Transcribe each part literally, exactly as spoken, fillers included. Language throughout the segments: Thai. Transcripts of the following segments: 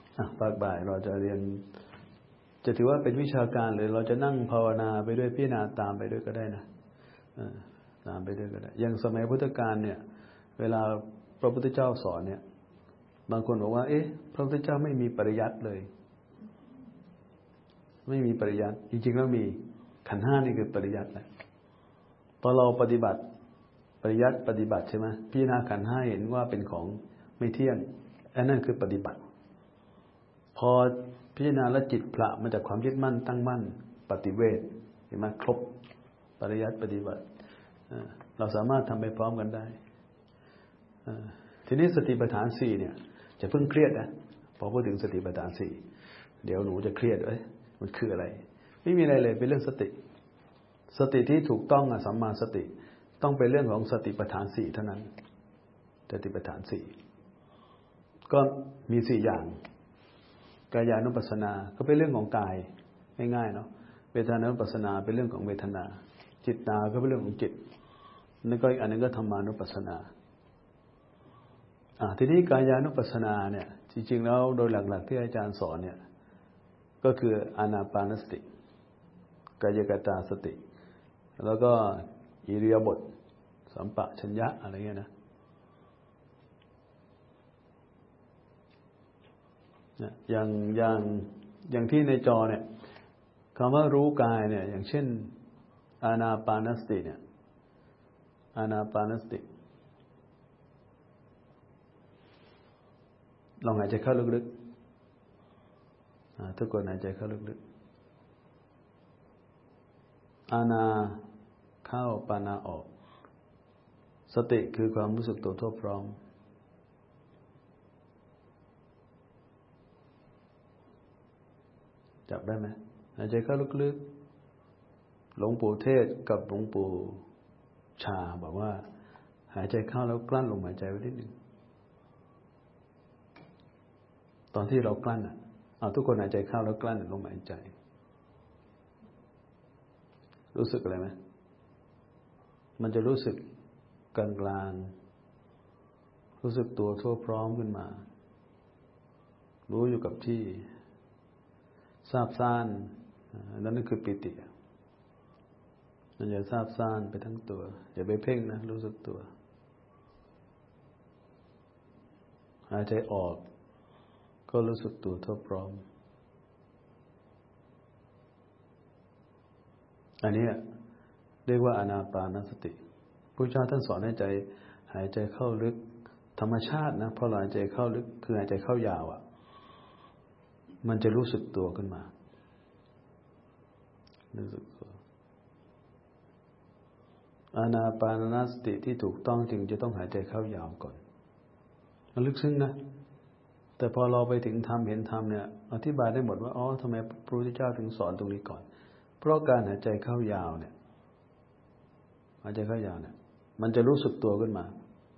ภาคบ่ายเราจะเรียนจะถือว่าเป็นวิชาการหรือเราจะนั่งภาวนาไปด้วยพิจารณาตามไปด้วยก็ได้นะตามไปด้วยก็ได้อย่างสมัยพุทธกาลเนี่ยเวลาพระพุทธเจ้าสอนเนี่ยบางคนบอกว่าเอ๊ะพระพุทธเจ้าไม่มีปริยัติเลยไม่มีปริยัติจริงๆแล้วมีขันธ์ห้านี่คือปริยัติแหละพอเราปฏิบัติปริยัติปฏิบัติใช่ไหมพิจารณาขันธ์ห้าเห็นว่าเป็นของไม่เที่ยงอันนั้นคือปฏิบัติพอพิจารณาแล้วจิตพละมาจากความยึดมั่นตั้งมั่นปฏิเวทเห็นไหมครบปริยัติปฏิบัติเราสามารถทำไปพร้อมกันได้ทีนี้สติปัฏฐานสี่เนี่ยจะเพิ่งเครียดนะพอพูดถึงสติปัฏฐานสี่เดี๋ยวหนูจะเครียดเอ้ยมันคืออะไรไม่มีอะไรเลยเป็นเรื่องสติสติที่ถูกต้องอะสัมมาสติต้องเป็นเรื่องของสติปัฏฐานสี่เท่านั้นสติปัฏฐานสี่ก็มีสี่อย่างกายานุปัสสนาก็เป็นเรื่องของกายง่ายๆเนาะเวทนานุปัสสนาเป็นเรื่องของเวทนาจิตตาก็เป็นเรื่องของจิตนั่นก็อีกอันนึงก็ธรรมานุปัสสนาอ่าทีนี้กายานุปัสสนาเนี่ยจริงๆแล้วโดยหลักๆที่อาจารย์สอนเนี่ยก็คืออานาปานสติกายกตาสติแล้วก็อิริยาบถสัมปชัญญะอะไรเงี้ยนะอย่างอย่างอย่างที่ในจอเนี่ยคำว่ารู้กายเนี่ยอย่างเช่นอานาปานสติเนี่ยอานาปานสติลองหายใจเข้าลึกๆทุกคนหายใจเข้าลึกๆอานาเข้าปานาออกสติคือความรู้สึกตัวทั่วพร้อมจับได้ไหมหายใจเข้าลึกๆหลวงปู่เทศกับหลวงปู่ชาบอกว่าหายใจเข้าแล้วกลั้นลมหายใจไว้นิดหนึ่งตอนที่เรากลั้นอ่ะเอาทุกคนหายใจเข้าแล้วกลั้นลมหายใจรู้สึกอะไรไหมมันจะรู้สึกกลางๆรู้สึกตัวทั่วพร้อมขึ้นมารู้อยู่กับที่ซาบซ่านนั่นคือปิติมันจะซาบซ่านไปทั้งตัวอย่าไปเพ่งนะรู้สึกตัวหายใจออกก็รู้สึกตัวทั่วพร้อมอันนี้เรียกว่าอานาปานสติพระเจ้าท่านสอนให้ใจหายใจเข้าลึกธรรมชาตินะพอหายใจเข้าลึกคือหายใจเข้ายาวอ่ะมันจะรู้สึกตัวขึ้นมารู้สึกตัวอานาปานสติที่ถูกต้องจริงจะต้องหายใจเข้ายาวก่อนมันลึกซึ้งนะแต่พอเราไปถึงธรรมเห็นธรรมเนี่ยอธิบายได้หมดว่าอ๋อทำไมพระพุทธเจ้าถึงสอนตรงนี้ก่อนเพราะการหายใจเข้ายาวเนี่ยหายใจเข้ายาวเนี่ยมันจะรู้สึกตัวขึ้นมา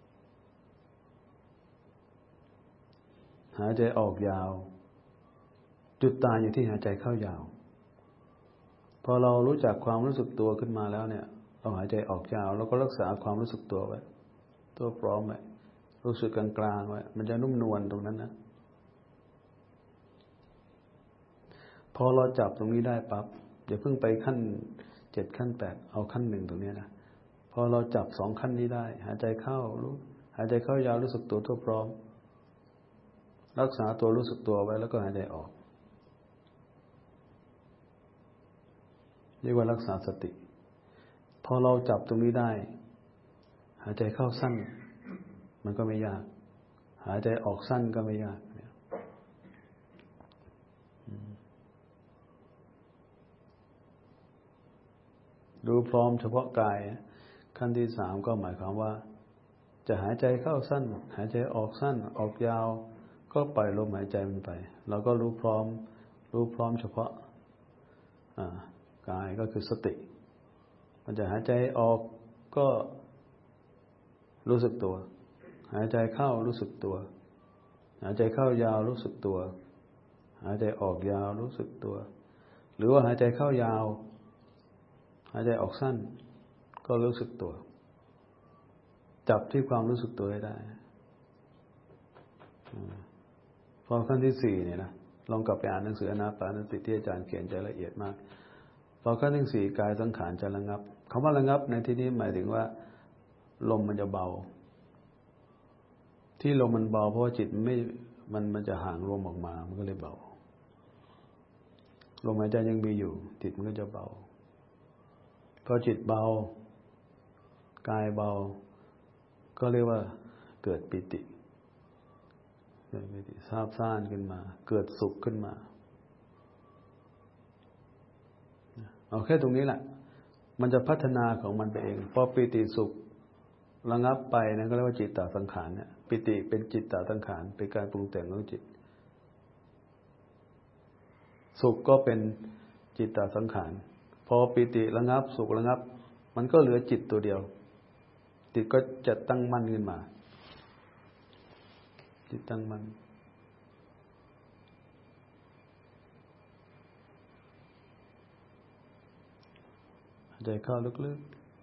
หายใจออกยาวจุดตายอยู่ที่หายใจเข้ายาวพอเรารู้จักความรู้สึกตัวขึ้นมาแล้วเนี่ยเราหายใจออกยาวแล้วก็รักษาความรู้สึกตัวไว้ตัวพร้อมไว้รู้สึกกลางๆไว้มันจะนุ่มนวลตรงนั้นนะพอเราจับตรงนี้ได้ปั๊บอย่าเพิ่งไปขั้นเจ็ดขั้นแปดเอาขั้นหนึ่งตรงนี้นะพอเราจับสองขั้นนี้ได้หายใจเข้ารู้หายใจเข้ายาวรู้สึกตัวทั่วพร้อมรักษาตัวรู้สึกตัวไว้แล้วก็หายใจออกเรียกว่ารักษาสติพอเราจับตรงนี้ได้หายใจเข้าสั้นมันก็ไม่ยากหายใจออกสั้นก็ไม่ยากรู้พร้อมเฉพาะกายขั้นที่สามก็หมายความว่าจะหายใจเข้าสั้นหายใจออกสั้นออกยาวก็ปล่อยลมหายใจมันไปเราก็รู้พร้อมรู้พร้อมเฉพาะกายก็คือสติมันจะหายใจออกก็รู้สึกตัวหายใจเข้ารู้สึกตัวหายใจเข้ายาวรู้สึกตัวหายใจออกยาวรู้สึกตัวหรือว่าหายใจเข้ายาวหายใจออกสั้นก็รู้สึกตัวจับที่ความรู้สึกตัวให้ได้พออขั้นที่สี่เนี่ยนะลองกลับไปอ่านหนังสืออนาปานสติที่อาจารย์เขียนใจละเอียดมากพอขั้นที่สี่กายสังขารจะระงับคำว่าระงับในที่นี้หมายถึงว่าลมมันจะเบาที่ลมมันเบาเพราะว่าจิตไม่มันมันจะห่างลมออกมามันก็เลยเบาลมหายใจยังมีอยู่จิตมันก็จะเบาพอจิตเบากายเบาก็เรียกว่าเกิดปิติเกิดปิติซาบซ่านขึ้นมาเกิดสุขขึ้นมาเอาแค่ตรงนี้แหละมันจะพัฒนาของมันไปเองพอปิติสุขระงับไปนั่นก็เรียกว่าจิตตสังขารเนี่ยปิติเป็นจิตตสังขารเป็นการปรุงแต่งของจิตสุขก็เป็นจิตตสังขารพอปิติระงับสุขระงับมันก็เหลือจิตตัวเดียวจิตก็จะตั้งมั่นขึ้นมาจิตตั้งมั่นหายใจเข้าลึก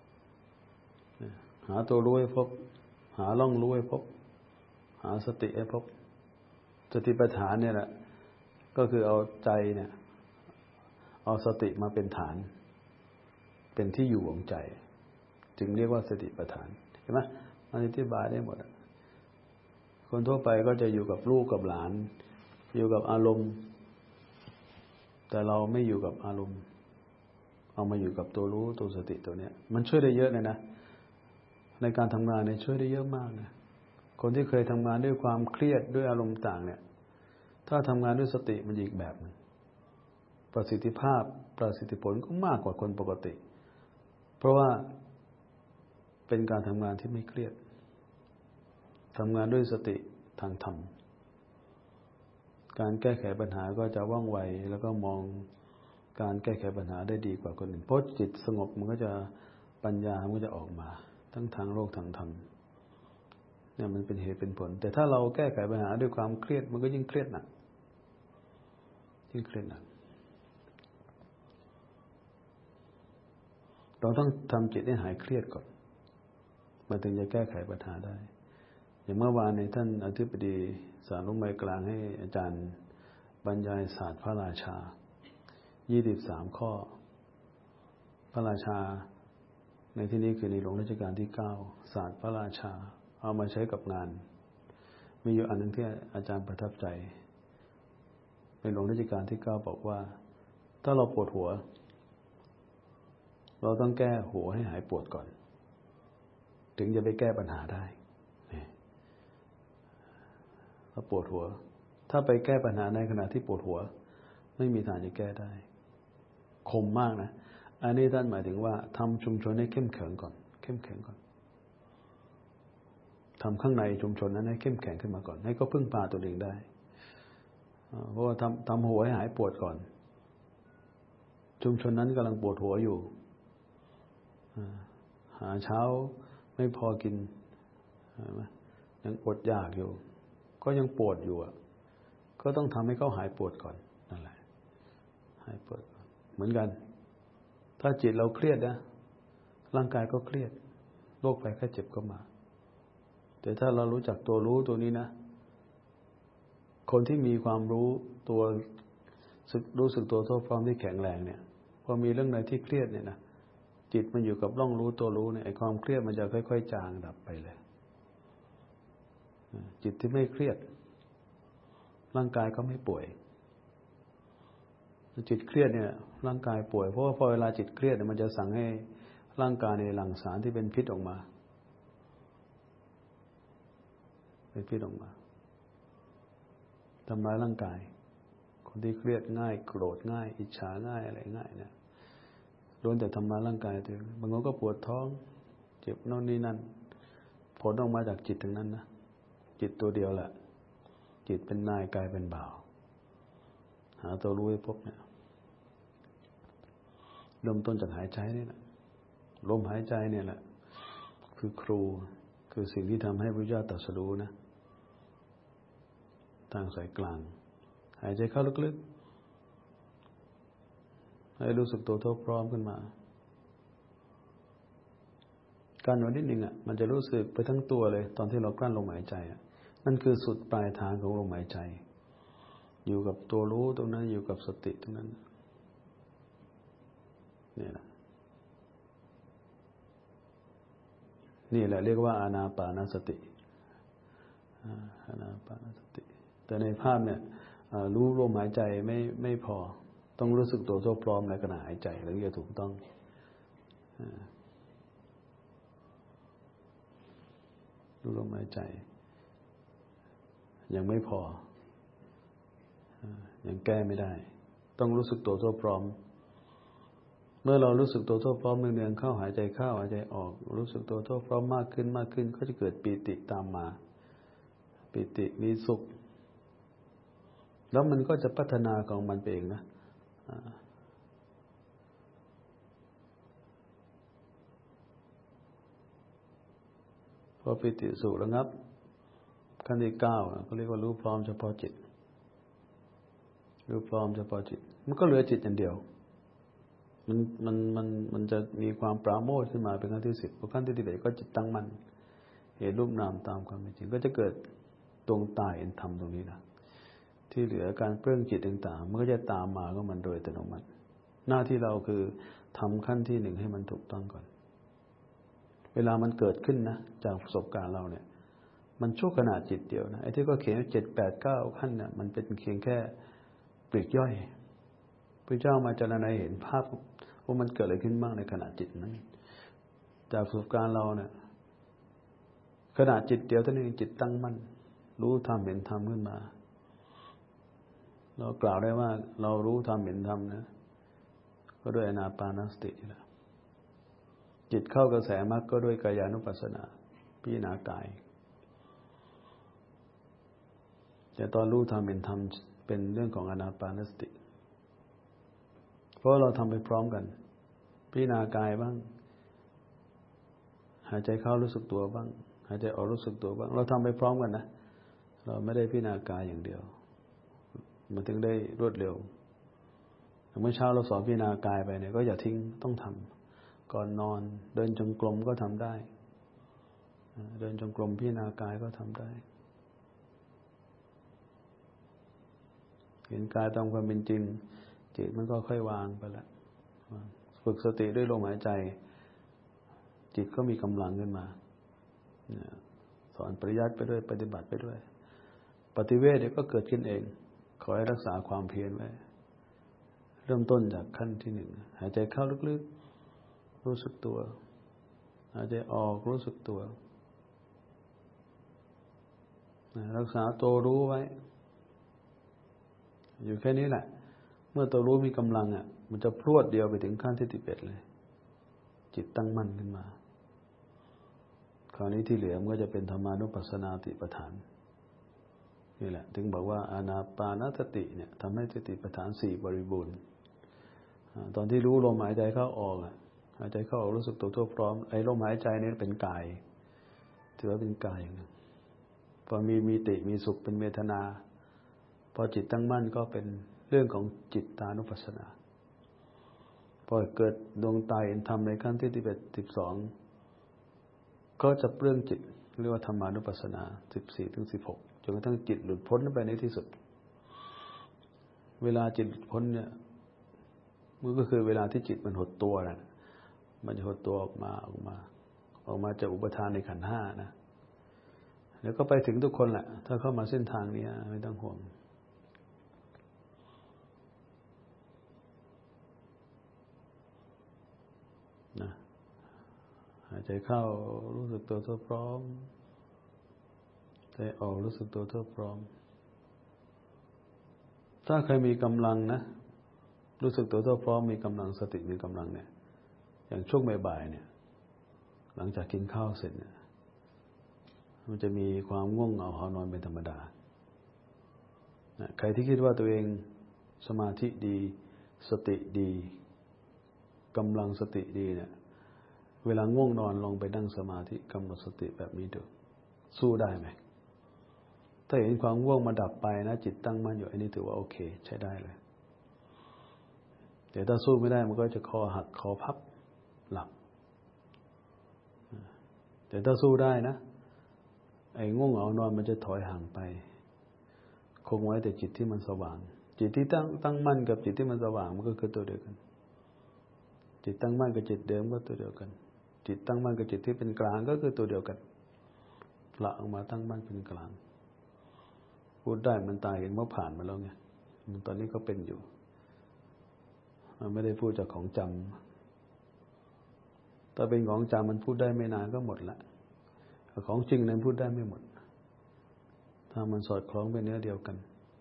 ๆหาตัวรู้ให้พบหาล่องรู้ให้พบหาสติให้พบสติปัฏฐานเนี่ยแหละก็คือเอาใจเนี่ยเอาสติมาเป็นฐานเป็นที่อยู่ของใจจึงเรียกว่าสติปัฏฐานเห็นไหมมันอธิบายได้หมดคนทั่วไปก็จะอยู่กับลูกกับหลานอยู่กับอารมณ์แต่เราไม่อยู่กับอารมณ์เอามาอยู่กับตัวรู้ตัวสติตัวเนี้ยมันช่วยได้เยอะเลยนะในการทำงานเนี่ยช่วยได้เยอะมากนะคนที่เคยทำงานด้วยความเครียดด้วยอารมณ์ต่างเนี่ยถ้าทำงานด้วยสติมันอีกแบบนึงประสิทธิภาพประสิทธิผลก็มากกว่าคนปกติเพราะว่าเป็นการทำงานที่ไม่เครียดทำงานด้วยสติทางธรรมการแก้ไขปัญหาก็จะว่องไวแล้วก็มองการแก้ไขปัญหาได้ดีกว่าคนอื่นเพราะจิตสงบมันก็จะปัญญามันก็จะออกมาทั้งทางโลกทางธรรมเนี่ยมันเป็นเหตุเป็นผลแต่ถ้าเราแก้ไขปัญหาด้วยความเครียดมันก็ยิ่งเครียดหนักยิ่งเครียดหนักเราต้องทำจิตให้หายเครียดก่อนมันถึงจะแก้ไขปัญหาได้อย่างเมื่อวานในท่านอธิบดีสารลงไม้กลางให้อาจารย์บรรยายศาสตร์พระราชายี่สิบสามข้อพระราชาในที่นี้คือในหลวงรัชกาลที่เก้าศาสตร์พระราชาเอามาใช้กับงานมีอยู่อันนึงที่อาจารย์ประทับใจในหลวงรัชกาลที่เก้าบอกว่าถ้าเราปวดหัวเราต้องแก้หัวให้หายปวดก่อนถึงจะไปแก้ปัญหาได้ถ้าปวดหัวถ้าไปแก้ปัญหาในขณะที่ปวดหัวไม่มีทางจะแก้ได้คมมากนะอันนี้ท่านหมายถึงว่าทำชุมชนให้เข้มแข็งก่อนเข้มแข็งก่อนทำข้างในชุมชนนั้นให้เข้มแข็งขึ้นมาก่อนให้ก็พึ่งพาตัวเองได้เพราะว่าทำทำหัวให้หายปวดก่อนชุมชนนั้นกำลังปวดหัวอยู่หาเช้าไม่พอกินยังอดอยากอยู่ก็ยังปวดอยู่อ่ะก็ต้องทำให้เขาหายปวดก่อนนั่นแหละหายปวดเหมือนกันถ้าจิตเราเครียดนะร่างกายก็เครียดโรคภัยไข้เจ็บก็มาแต่ถ้าเรารู้จักตัวรู้ตัวนี้นะคนที่มีความรู้ตัวรู้สึกตัวทั่วพร้อมที่แข็งแรงเนี่ยพอมีเรื่องไหนที่เครียดเนี่ยนะจิตมันอยู่กับร่องรู้ตัวรู้เนี่ยไอ้ความเครียดมันจะค่อยๆจางดับไปเลยจิตที่ไม่เครียดร่างกายก็ไม่ป่วยจิตเครียดเนี่ยร่างกายป่วยเพราะว่าพอเวลาจิตเครียดเนี่ยมันจะสั่งให้ร่างกายในหลั่งสารที่เป็นพิษออกมาเป็นพิษออกมาทำร้ายร่างกายคนที่เครียดง่ายโกรธง่ายอิจฉาง่ายอะไรง่ายเนี่ยโดนแต่ทำร้ายร่างกายตัวเองบางคนก็ปวดท้องเจ็บโน่นนี่นั่นผลออกมาจากจิตทั้งนั้นนะจิตตัวเดียวแหละจิตเป็นนายกายเป็นบ่าวหาตัวรู้ให้พบเนี่ยเริ่มต้นจากหายใจนี่แหละลมหายใจเนี่ยแหละคือครูคือสิ่งที่ทำให้พระพุทธเจ้าตรัสรู้นะทางสายกลางหายใจเข้าลึกๆให้รู้สึกตัวทั่วพร้อมขึ้นมาการไว้นิดนึงอ่ะมันจะรู้สึกไปทั้งตัวเลยตอนที่เรากลั้นลมหายใจอ่ะนั่นคือสุดปลายทางของลมหายใจอยู่กับตัวรู้ตรงนั้นอยู่กับสติตรงนั้นนี่แหละนี่แหละเรียกว่าอานาปานสติอานาปานสติแต่ในภาพเนี่ยรู้ลมหายใจไม่ไม่พอต้องรู้สึกตัวทั่วพร้อมในขณะหายใจถึงจะถูกต้องรู้ลมหายใจยังไม่พอยังแก้ไม่ได้ต้องรู้สึกตัวทั่วพร้อมเมื่อเรารู้สึกตัวทั่วพร้อมเนืองๆเข้าหายใจเข้าหายใจออกรู้สึกตัวทั่วพร้อมมากขึ้นมากขึ้นก็จะเกิดปีติตามมาปีติมีสุขแล้วมันก็จะพัฒนาของมันเองนะพอปีติสุขระงับขั้นที่เก้าเขาเรียกว่ารู้พร้อมเฉพาะจิตรู้พร้อมเฉพาะจิตมันก็เหลือจิตอย่างเดียวมันมันมันมันจะมีความปราโมทย์ขึ้นมาเป็นขั้นที่สิบพอขั้นที่สิบเอ็ดก็จิตตั้งมั่นเห็นรูปนามตามความเป็นจริงก็จะเกิดดวงตาเห็นธรรมตรงนี้นะที่เหลือการเปลื้องจิตต่างๆมันก็จะตามมาก็มันโดยอัตโนมัติหน้าที่เราคือทำขั้นที่หนึ่งให้มันถูกต้องก่อนเวลามันเกิดขึ้นนะจากประสบการณ์เราเนี่ยมันชั่วขณะจิตเดียวนะไอ้ที่ก็เขียนเจ็ดแปดเก้าขั้นเนี่ยมันเป็นเพียงแค่ปลีกย่อยพระเจ้ามาจารณาเห็นภาพว่ามันเกิดอะไรขึ้นบ้างในขณะจิตนั้นจากประสบการณ์เราเนี่ยขณะจิตเดียวเท่านั้นเองจิตตั้งมั่นรู้ธรรมเห็นธรรมขึ้นมาเรากล่าวได้ว่าเรารู้ธรรมเห็นธรรมนะก็ด้วยอานาปานสติแหละจิตเข้ากระแสมรรคก็ด้วยกายานุปัสสนาพิจารณากายแต่ตอนรู้ธรรมเห็นธรรมเป็นเรื่องของอานาปานสติเพราะเราทำไปพร้อมกันพิจารณากายบ้างหายใจเข้ารู้สึกตัวบ้างหายใจออกรู้สึกตัวบ้างเราทำไปพร้อมกันนะเราไม่ได้พิจารณากายอย่างเดียวมันถึงได้รวดเร็วเมื่อเช้าเราสอนพิจารณากายไปเนี่ยก็อย่าทิ้งต้องทำก่อนนอนเดินจงกรมก็ทำได้เดินจงกรมพิจารณากายก็ทำได้เห็นกายตามความเป็นจริงจิตมันก็ค่อยวางไปละฝึกสติด้วยลมหายใจจิตก็มีกำลังขึ้นมาสอนปริยัติไปด้วยปฏิบัติไปด้วยปฏิเวทเนี่ยก็เกิดขึ้นเองขอให้รักษาความเพียรไว้เริ่มต้นจากขั้นที่หนึ่งหายใจเข้าลึกๆรู้สึกตัวหายใจออกรู้สึกตัวรักษาตัวรู้ไว้อยู่แค่นี้แหละเมื่อตัวรู้มีกำลังอ่ะมันจะพรวดเดียวไปถึงขั้นที่สิบเอ็ดเลยจิตตั้งมั่นขึ้นมาคราวนี้ที่เหลือมันก็จะเป็นธรรมานุปัสสนาติปัฏฐานนี่แหละถึงบอกว่าอานาปานสติเนี่ยทำให้สติปัฏฐานสี่บริบูรณ์ตอนที่รู้ลมหายใจเข้าออกหายใจเข้าออกรู้สึกตัวทั่วพร้อมไอ้ลมหายใจนี่เป็นกายถือว่าเป็นกายอย่างนึงพอมีมีติมีสุขเป็นเวทนาพอจิตตั้งมั่นก็เป็นเรื่องของจิตตานุปัสสนาพอเกิดดวงตาเห็นธรรมในขั้นที่สิบเอ็ด สิบสองก็จะเปลื้องจิตเรียกว่าธรรมานุปัสสนาสิบสี่ถึงสิบหกจนกระทั่งจิตหลุดพ้นไปในที่สุดเวลาจิตหลุดพ้นเนี่ยมันก็คือเวลาที่จิตมันหดตัวนะมันจะหดตัวออกมาออกมาออกมาจากอุปทานในขันธ์ห้านะแล้วก็ไปถึงทุกคนแหละถ้าเข้ามาเส้นทางนี้ไม่ต้องห่วงนะหายใจเข้ารู้สึกตัวทั่วพร้อมใจออกรู้สึกตัวทั่วพร้อมถ้าใครมีกำลังนะรู้สึกตัวทั่วพร้อมมีกำลังสติมีกำลังเนี่ยอย่างช่วงบ่ายๆเนี่ยหลังจากกินข้าวเสร็จเนี่ยมันจะมีความง่วงเหงาหอนอนเป็นธรรมดาใครที่คิดว่าตัวเองสมาธิดีสติดีกำลังสติดีเนี่ยเวลาง่วงนอนลงไปนั่งสมาธิกำหนดสติแบบนี้ดูสู้ได้ไหมถ้าเห็นความง่วงมาดับไปนะจิตตั้งมั่นอยู่อันนี้ถือว่าโอเคใช้ได้เลยแต่ถ้าสู้ไม่ได้มันก็จะคอหักคอพับหลับแต่ถ้าสู้ได้นะไอ้ง่วงเหงานอนมันจะถอยห่างไปคงไว้แต่จิตที่มันสว่างจิตที่ตั้งตั้งมั่นกับจิตที่มันสว่างมันก็คือตัวเดียวกันจิตตั้งมั่นกับจิตเดิมก็ตัวเดียวกันจิตตั้งมั่นกับจิตที่เป็นกลางก็คือตัวเดียวกันละออกมาตั้งมั่นเป็นกลางพูดได้มันตายเห็นว่าผ่านมาแล้วไงมันตอนนี้ก็เป็นอยู่มันไม่ได้พูดจากของจำถ้าเป็นของจำมันพูดได้ไม่นานก็หมดละของจริงนั้นพูดได้ไม่หมดถ้ามันสอดคล้องเป็นเนื้อเดียวกัน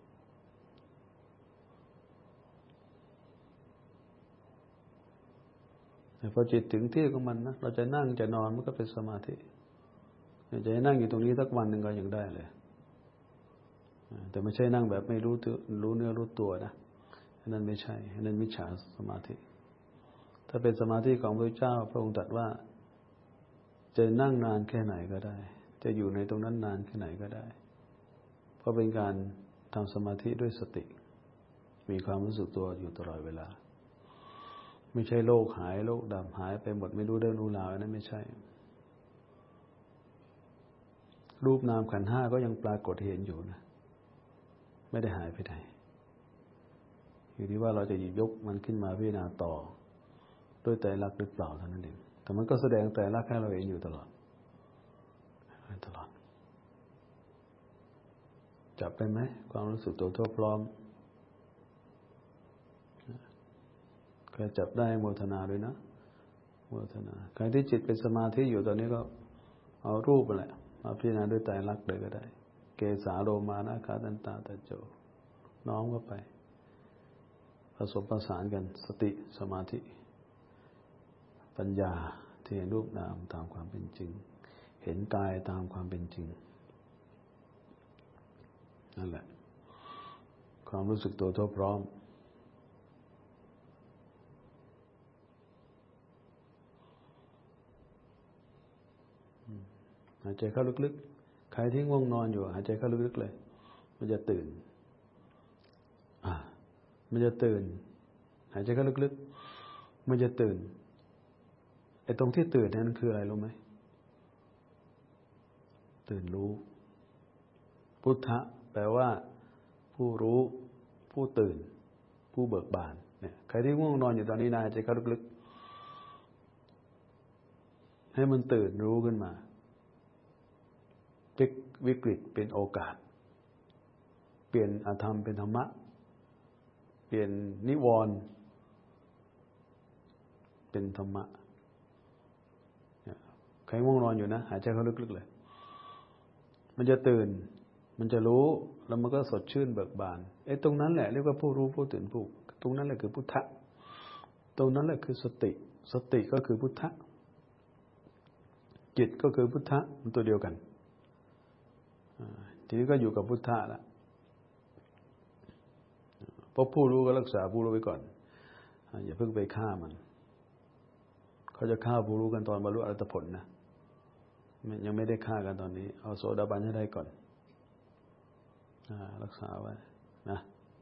แต่พอจิตถึงที่ของมันนะเราจะนั่งจะนอนมันก็เป็นสมาธิจะนั่งอยู่ตรงนี้สักวันหนึ่งก็ยังได้เลยแต่ไม่ใช่นั่งแบบไม่รู้รู้เนื้อรู้ตัวนะนั่นไม่ใช่นั่นมิจฉาสมาธิถ้าเป็นสมาธิของพระเจ้าพระองค์ตรัสว่าจะนั่งนานแค่ไหนก็ได้จะอยู่ในตรงนั้นนานแค่ไหนก็ได้เพราะเป็นการทำสมาธิด้วยสติมีความรู้สึกตัวอยู่ตลอดเวลาไม่ใช่โลกหายโลกดับหายไปหมดไม่รู้เรื่องรู้ราวนั่นไม่ใช่รูปนามขันธ์ห้าก็ยังปรากฏเห็นอยู่นะไม่ได้หายไปไหนอยู่ที่ว่าเราจะหยิบยกมันขึ้นมาพิจารณาต่อด้วยไตรลักษณ์หรือเปล่าเท่านั้นเองแต่มันก็แสดงไตรลักษณ์ให้เราเห็นอยู่ตลอดตลอดจับได้ไหมความรู้สึกตัวทั่วพร้อมใครจับได้โมทนาด้วยนะโมทนาใครที่จิตเป็นสมาธิอยู่ตอนนี้ก็เอารูปแหละมาพิจารณาด้วยไตรลักษณ์เลยก็ได้เกสาโลมานะขาตันตาตะโจน้อมเข้าไปผสมผสานกันสติสมาธิปัญญาที่เห็นรูปนามตามความเป็นจริงเห็นกายตามความเป็นจริงนั่นแหละความรู้สึกตัวทั่วพร้อมหายใจเข้าลึกๆใครที่ง่วงนอนอยู่หายใจเข้าลึกๆเลยมันจะตื่นอ่ามันจะตื่นหายใจเข้าลึกๆมันจะตื่นไอ้ตรงที่ตื่นนั้นคืออะไรรู้ไหมตื่นรู้พุทธะแปลว่าผู้รู้ผู้ตื่นผู้เบิกบานเนี่ยใครที่ง่วงนอนอยู่ตอนนี้นะหายใจเข้าลึกๆให้มันตื่นรู้ขึ้นมาพลิกวิกฤตเป็นโอกาสเปลี่ยนอธรรมเป็นธรรมะเปลี่ยนนิวรณ์เป็นธรรมะใครง่วงนอนอยู่นะหายใจเข้าลึกๆเลยมันจะตื่นมันจะรู้แล้วมันก็สดชื่นเบิกบานไอ้ตรงนั้นแหละเรียกว่าผู้รู้ผู้ตื่นผู้ตรงนั้นแหละคือพุทธะตรงนั้นแหละคือสติสติก็คือพุทธะจิตก็คือพุทธะมันตัวเดียวกันทีนี้ก็อยู่กับพุทธะละเพราะผู้รู้ก็รักษาผู้รู้ไว้ก่อนอย่าเพิ่งไปฆ่ามันเขาจะฆ่าผู้รู้กันตอนบรรลุอรหัตผลนะยังไม่ได้ฆ่ากันตอนนี้เอาโสดาบันให้ได้ก่อนรักษาไว้นะ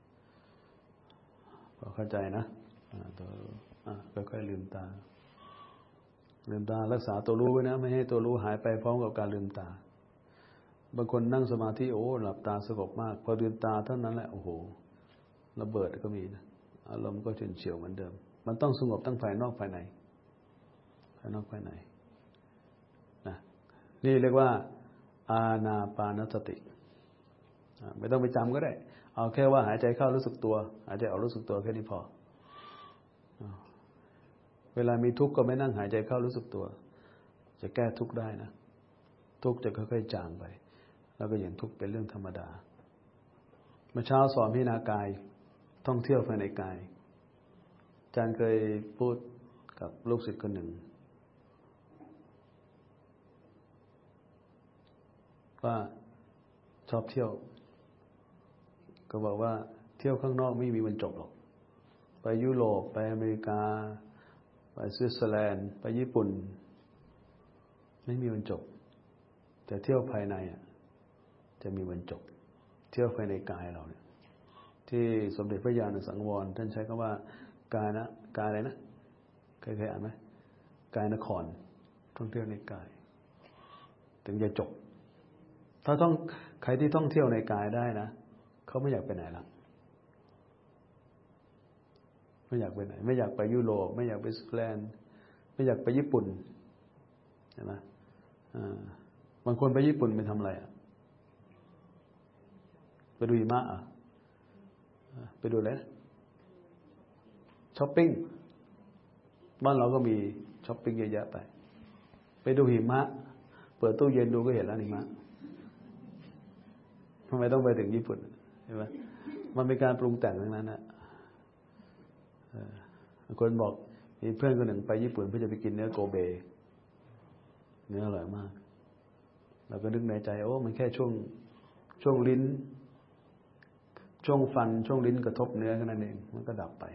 พอเข้าใจนะตัวค่อยๆลืมตาลืมตารักษาตัวรู้ไว้นะไม่ให้ตัวรู้หายไปพร้อมกับการลืมตาบางคนนั่งสมาธิโอ้หลับตาสงบมากพอลืมตาเท่านั้นแหละโอ้โหระเบิดก็มีนะอารมณ์ก็เฉื่อยเฉียวเหมือนเดิมมันต้องสงบทั้งภายนอกภายในภายนอกภายในนะนี่เรียกว่าอานาปานสติไม่ต้องไปจำก็ได้เอาแค่ว่าหายใจเข้ารู้สึกตัวหายใจออกรู้สึกตัวแค่นี้พอเวลามีทุกข์ก็ไม่นั่งหายใจเข้ารู้สึกตัวจะแก้ทุกข์ได้นะทุกข์จะค่อยๆจางไปแล้วก็เห็นทุกข์เป็นเรื่องธรรมดาเมื่อเช้าสอนพิจารณากายท่องเที่ยวภายในกายอาจารย์เคยพูดกับลูกศิษย์คนหนึ่งว่าชอบเที่ยวก็บอกว่าเที่ยวข้างนอกไม่มีวันจบหรอกไปยุโรปไปอเมริกาไปสวิตเซอร์แลนด์ไปญี่ปุ่นไม่มีวันจบแต่เที่ยวภายในอ่ะจะมีวันจบเที่ยวภายในกายเราเนี่ยที่สมเด็จพระญาณสังวรท่านใช้คำว่ากายนะกายอะไรนะเคยเคยอ่านไหมกายนครท่องเที่ยวในกายถึงจะจบถ้าต้องใครที่ท่องเที่ยวในกายได้นะเขาไม่อยากไปไหนหรอกไม่อยากไปไหนไม่อยากไปยุโรปไม่อยากไปสวิตเซอร์แลนด์ไม่อยากไปญี่ปุ่นใช่ไหมบางคนไปญี่ปุ่นไปทำอะไรอ่ะไปดูหิมะอ่ะไปดูอะไรช้อปปิ้งบ้านเราก็มีช้อปปิ้งเยอะแยะไปไปดูหิมะเปิดตู้เย็นดูก็เห็นแล้วหิมะทำไมต้องไปถึงญี่ปุ่นใช่ไหมมันเป็นการปรุงแต่งทั้งนั้นนะคนบอกมีเพื่อนคนหนึ่งไปญี่ปุ่นเพื่อจะไปกินเนื้อโกเบเนื้ออร่อยมากเราก็นึกในใจโอ้มันแค่ช่วงช่วงลิ้นช่วงฟันช่วงลิ้นกระทบเนื้อแค่นั้นเองมันก็ดับไป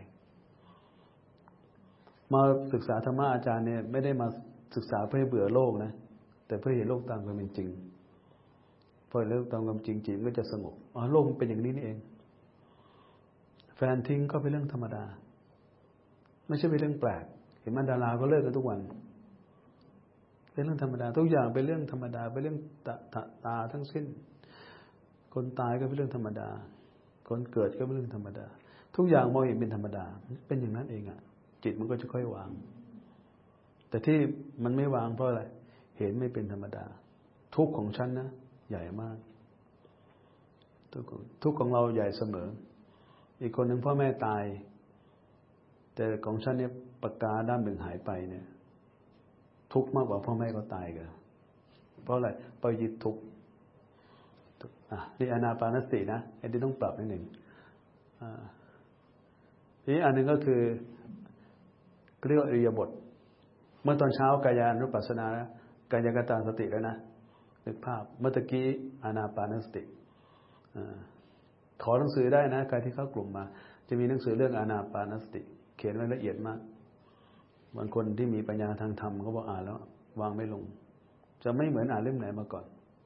มาศึกษาธรรมะอาจารย์เนี่ยไม่ได้มาศึกษาเพื่อให้เบื่อโลกนะแต่เพื่อเห็นโลกตามความเป็นจริงพอเห็นโลกตามความจริงจิตก็จะสงบอ๋อโลกมันเป็นอย่างนี้นี่เองแฟนทิ้งก็เป็นเรื่องธรรมดาไม่ใช่เป็นเรื่องแปลกเห็นมันดาราก็เลิกกันทุกวันเป็นเรื่องธรรมดาทุกอย่างเป็นเรื่องธรรมดาเป็นเรื่องตาตาตาทั้งสิ้นคนตายก็เป็นเรื่องธรรมดาคนเกิดก็เป็นเรื่องธรรมดาทุกอย่างมองเห็นเป็นธรรมดาเป็นอย่างนั้นเองอ่ะจิตมันก็จะค่อยวางแต่ที่มันไม่วางเพราะอะไรเห็นไม่เป็นธรรมดาทุกข์ของฉันนะใหญ่มากทุกข์ทุกข์ของเราใหญ่เสมออีกคนหนึ่งพ่อแม่ตายแต่ของฉันเนี่ยปากกาด้ามหนึ่งหายไปเนี่ยทุกข์มากกว่าพ่อแม่ก็ตายกันเพราะอะไรไปยึดทุกข์อ่ะนี่อานาปานสตินะไอ้ที่ต้องปรับนิดหนึ่งอ่าทีนี้อันหนึ่งก็คือเรียกว่าอิริยาบถเมื่อตอนเช้ากายานุปัสสนานะกายกตาสติแล้วนะนึกภาพเมื่อตะกี้อานาปานสติขอหนังสือได้นะใครที่เข้ากลุ่มมาจะมีหนังสือเรื่องอานาปานสติเขียนไว้ละเอียดมากบางคนที่มีปัญญาทางธรรมเขาบอกอ่านแล้ววางไม่ลงจะไม่เหมือนอ่านเล่มไหนมาก่อน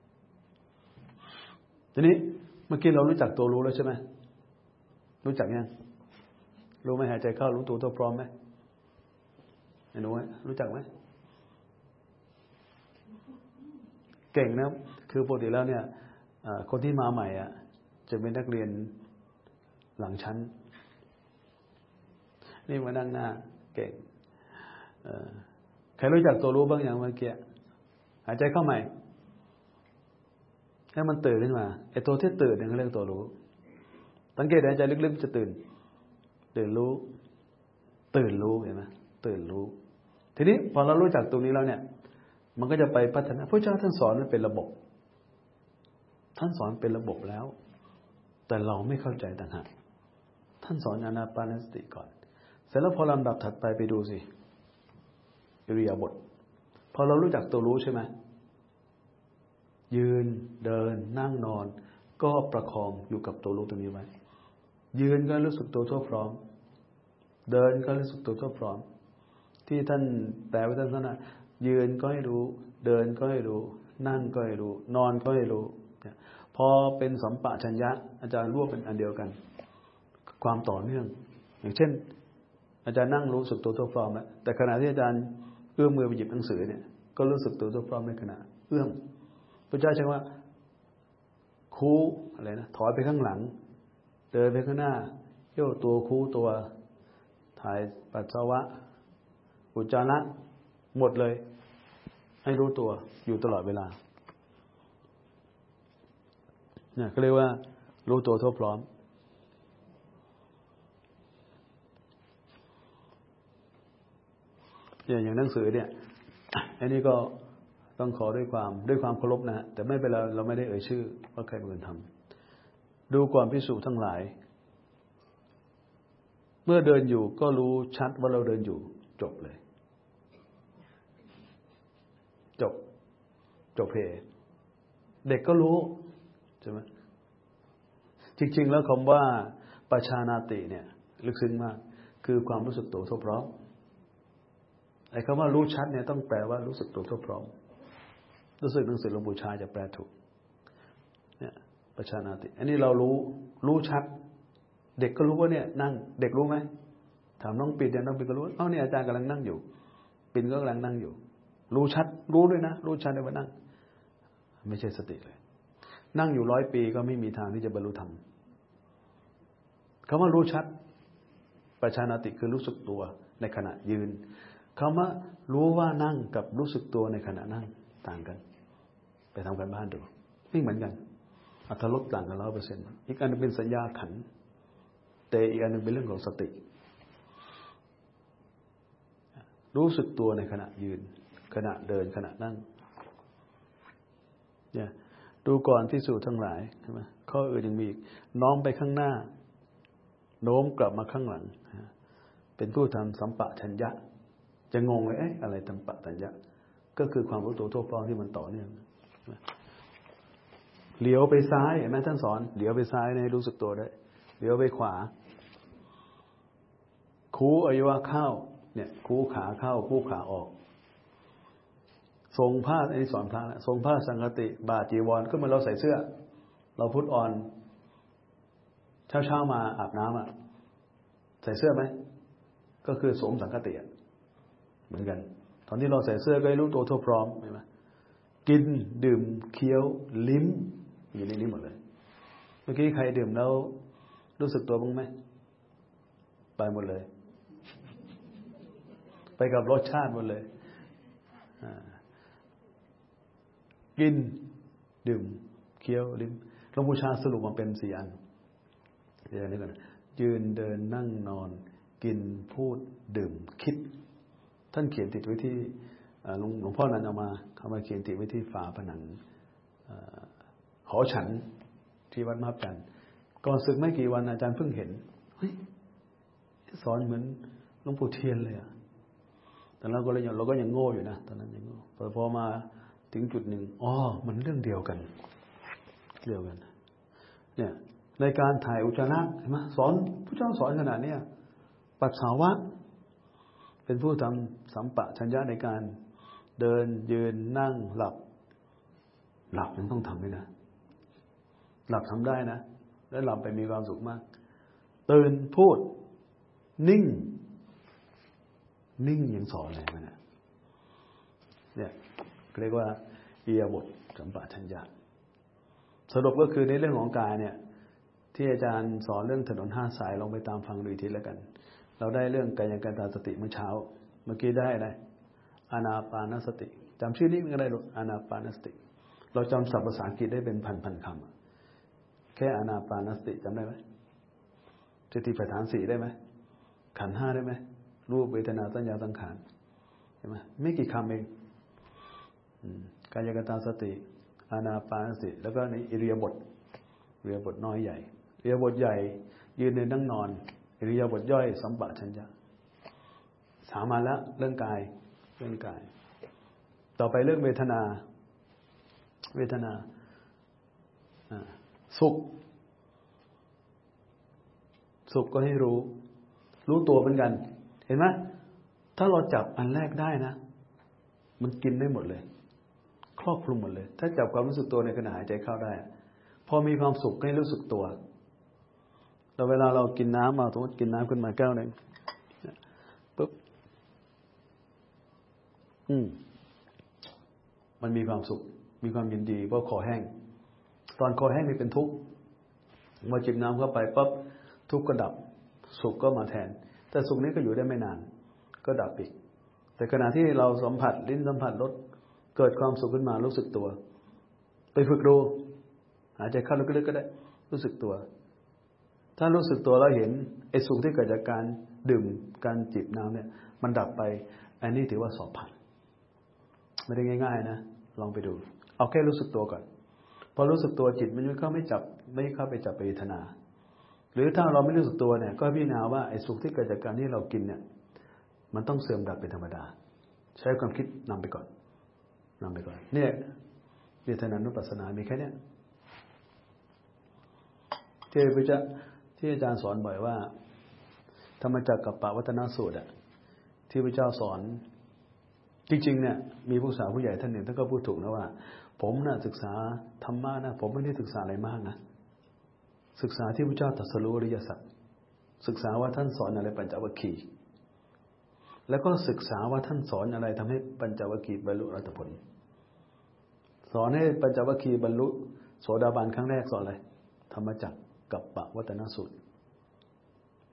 ทีนี้เมื่อกี้เรารู้จักตัวรู้แล้วใช่ไหมรู้จักยังรู้ไหมหายใจเข้ารู้ตัวตัวพร้อมไหมไอ้หนูรู้จักไหมเก่งนะคือปกติแล้วเนี่ยคนที่มาใหม่อ่ะจะเป็นนักเรียนหลังชั้นนี่มานั่งหน้าเก่งใครรู้จักตัวรู้บ้างอย่างเมื่อกี้หายใจเข้าใหม่ให้มันตื่นขึ้นมาไอ้ตัวที่ตื่นเนี่ยเขาเรียกตัวรู้สังเกตหายใจลึกๆจะตื่นตื่นรู้ตื่นรู้เห็นไหมตื่นรู้ทีนี้พอเรารู้จักตรงนี้แล้วเนี่ยมันก็จะไปพัฒนาพระเจ้าท่านสอนมันเป็นระบบท่านสอนเป็นระบบแล้วแต่เราไม่เข้าใจต่างหากท่านสอนอานาปานสติก่อนเสร็จแล้วพอลำดับถัดไปไปดูสิอิริยาบถพอเรารู้จักตัวรู้ใช่ไหมยืนเดินนั่งนอนก็ประคองอยู่กับตัวรู้ตรงนี้ไว้ยืนก็รู้สึกตัวทั่วพร้อมเดินก็รู้สึกตัวทั่วพร้อมที่ท่านแปลไว้ท่านนั้นนะยืนก็ให้รู้เดินก็ให้รู้นั่งก็ให้รู้นอนก็ให้รู้พอเป็นสัมปชัญญะอาจารย์รวบเป็นอันเดียวกันความต่อเนื่องอย่างเช่นอาจารย์นั่งรู้สึกตัวทั่วพร้อมแล้วแต่ขณะที่อาจารย์เอื้อมมือไปหยิบหนังสือเนี่ยก็รู้สึกตัวทั่วพร้อมในขณะเอื้อมพระเจ้าใช้ว่าคูอะไรนะถอยไปข้างหลังเดินไปข้างหน้าโยกตัวคูตัวถ่ายปัสสาวะอุจจาระหมดเลยให้รู้ตัวอยู่ตลอดเวลาเนี่ยเขาเรียกว่ารู้ตัวทั่วพร้อมเนี่ยอย่างหนังสือเนี่ยอันนี้ก็ต้องขอด้วยความด้วยความเคารพนะฮะแต่ไม่เป็นไรเราไม่ได้เอ่ยชื่อว่าใครเป็นคนทำดูก่อนภิกษุทั้งหลายเมื่อเดินอยู่ก็รู้ชัดว่าเราเดินอยู่จบเลยจบจบเพเด็กก็รู้ใช่ไหมจริงๆแล้วคำว่าปัจฉานาติเนี่ยลึกซึ้งมากคือความรู้สึกตัวทั่วพร้อมไอ้คำว่ารู้ชัดเนี่ยต้องแปลว่ารู้สึกตัวทั่วพร้อมรู้สึกหนังสือหลวงปู่ชาจะแปลถูกเนี่ยปัจฉานาติอันนี้เรารู้รู้ชัดเด็กก็รู้ว่าเนี่ยนั่งเด็กรู้ไหมถามน้องปิ่นเนี่ยน้องปิ่นก็รู้เอ้าเนี่ยอาจารย์กำลังนั่งอยู่ปิ่นก็กำลังนั่งอยู่รู้ชัดรู้ด้วยนะรู้ชัดเลยว่านั่งไม่ใช่สติเลยนั่งอยู่ร้อยปีก็ไม่มีทางที่จะบรรลุธรรมคำว่ารู้ชัดปัจฉานาติคือรู้สึกตัวในขณะยืนคำว่ารู้ว่านั่งกับรู้สึกตัวในขณะนั่งต่างกันไปทำกันบ้านดูไม่เหมือนกันอรรถรสต่างกันร้อยเปอร์เซ็นต์อีกอันนึงเป็นสัญญาขันธ์แต่อีกอันนึงเป็นเรื่องของสติรู้สึกตัวในขณะยืนขณะเดินขณะนั่งเนี่ยดูก่อนที่สู่ทั้งหลายใช่ไหมข้ออื่นยังมีอีกน้อมไปข้างหน้าโน้มกลับมาข้างหลังเป็นผู้ทำสัมปชัญญะจะงงเลยเอ๊ะอะไรสัมปชัญญะก็คือความรู้ตัวทั่วพร้อมที่มันต่อเนื่องเหลียวไปซ้ายเห็นไหมท่านสอนเหลียวไปซ้ายให้รู้สึกตัวได้เหลียวไปขวาคูอวัยวะเข้าเนี่ยคูขาเข้าคูขาออกทรงผ้าอันนี้สอนพระนะทรงผ้าสังฆติบาจีวรก็เหมือนเราใส่เสื้อเราพุทธอ่อนเช้าเช้ามาอาบน้ำอ่ะใส่เสื้อไหมก็คือสวมสังฆติเหมือนกันตอนที่เราใส่เสื้อก็ให้รู้ตัวทั่วพร้อมใช่ไหมกินดื่มเคี้ยวลิ้มอยู่ในนี้หมดเลยเมื่อกี้ใครดื่มแล้วรู้สึกตัวบ้างไหมไปหมดเลยไปกับรสชาติหมดเลยกินดื่มเคี้ยวลิ้มหลวงปู่ชาสรุปมาเป็นสี่อันเดี๋ยวนี้ก่อนยืนเดินนั่งนอนกินพูดดื่มคิดท่านเขียนติดไว้ที่หลวงหลวงพ่อนั้นเอามาเขามาเขียนติดไว้ที่ฝาผนังหอฉันที่วัดมาบจันทร์ก่อนศึกไม่กี่วันอาจารย์เพิ่งเห็นเฮ้ยสอนเหมือนหลวงปู่เทียนเลยอ่ะแต่เราก็เลยเราก็ยังโง่อยู่นะตอนนั้นยังโง่พอพอมาถึงจุดหนึ่งอ๋อมันเรื่องเดียวกันเดียวกันเนี่ยในการถ่ายอุจจาระเห็นไหมสอนพระเจ้าสอนขนาดนี้ปัสสาวะเป็นผู้ทำสัมปชัญญะในการเดินยืนนั่งหลับหลับยังต้องทำด้วยนะหลับทำได้นะแล้วหลับไปมีความสุขมากตื่นพูดนิ่งนิ่งยังสอนเลยมันนะเนี่ยเรียกว่าอิริยาบถสัมปชัญญะสรุปก็คือในเรื่องของกายเนี่ยที่อาจารย์สอนเรื่องถนนห้าสายลองไปตามฟังดูอีกทีแล้วกันเราได้เรื่องกายกตาสติเมื่อเช้าเมื่อกี้ได้อะไรอานาปานสติจำชื่อนี้มันก็ได้หรอกอานาปานสติเราจำศัพท์ภาษาอังกฤษได้เป็นพันๆคำแค่อานาปานสติจำได้ไหมสติปัฏฐานสี่ได้ไหมขันธ์ห้าได้ไหมรูปเวทนาสัญญาสังขารใช่ไหมไม่กี่คำเองกายกตาสติอานาปานสติแล้วก็ในอิริยาบถอิริยาบถน้อยใหญ่อิริยาบถใหญ่ยืนเดินนั่งนอนอิริยาบถย่อยสัมปชัญญะสามมาแล้วเรื่องกายเรื่องกายต่อไปเรื่องเวทนาเวทนาสุขสุขก็ให้รู้รู้ตัวเหมือนกันเห็นไหมถ้าเราจับอันแรกได้นะมันกินได้หมดเลยครอบคลุมหมดเลยถ้าจับความรู้สึกตัวในขณะหายใจเข้าได้พอมีความสุขให้รู้สึกตัวแต่เวลาเรากินน้ำมาสมมติกินน้ำขึ้นมาแก้วหนึ่งปุ๊บอืมมันมีความสุขมีความยินดีเพราะคอแห้งตอนคอแห้งนี่เป็นทุกข์มาจิบน้ำเข้าไปปั๊บทุกข์ก็ดับสุขก็มาแทนแต่สุขนี้ก็อยู่ได้ไม่นานก็ดับอีกแต่ขณะที่เราสัมผัสลิ้นสัมผัสรสเกิดความสุขขึ้นมารู้สึกตัวไปฝึกดูหายใจเข้าลึกๆก็ได้รู้สึกตัวถ้ารู้สึกตัวแล้วเห็นไอ้สุขที่เกิดจากการดื่มการจิบน้ำเนี่ยมันดับไปอันนี้ถือว่าสอบผ่านไม่ได้ง่ายๆนะลองไปดูเอาแค่รู้สึกตัวก่อนพอรู้สึกตัวจิตมันไม่เข้าไม่จับไม่เข้าไปจับไปเวทนาหรือถ้าเราไม่รู้สึกตัวเนี่ยก็พิจารณาว่าไอ้สุขที่เกิดจากการที่เรากินเนี่ยมันต้องเสื่อมดับเป็นธรรมดาใช้ความคิดนำไปก่อนนำไปก่อนเนี่ยเวทนานุปัสสนามีแค่เนี้ยที่พระเจ้าที่อาจารย์สอนบ่อยว่าธรรมจักรกับปวัตนสูตรอะที่พระเจ้าสอนจริงๆเนี่ยมีผู้สาวผู้ใหญ่ท่านหนึ่งท่านก็พูดถูกนะว่าผมน่ะศึกษาธรรมะนะผมไม่ได้ศึกษาอะไรมากนะศึกษาที่พระเจ้าตรัสรู้อริยสัจศึกษาว่าท่านสอนอะไรปัญจวัคคีย์แล้วก็ศึกษาว่าท่านสอนอะไรทำให้ปัญจวัคคีย์บรรลุอรหัตผลสอนให้ปัญจวัคคีย์บรรลุโสดาบันครั้งแรกสอนอะไรธรรมจักรกับปวัตนสูตร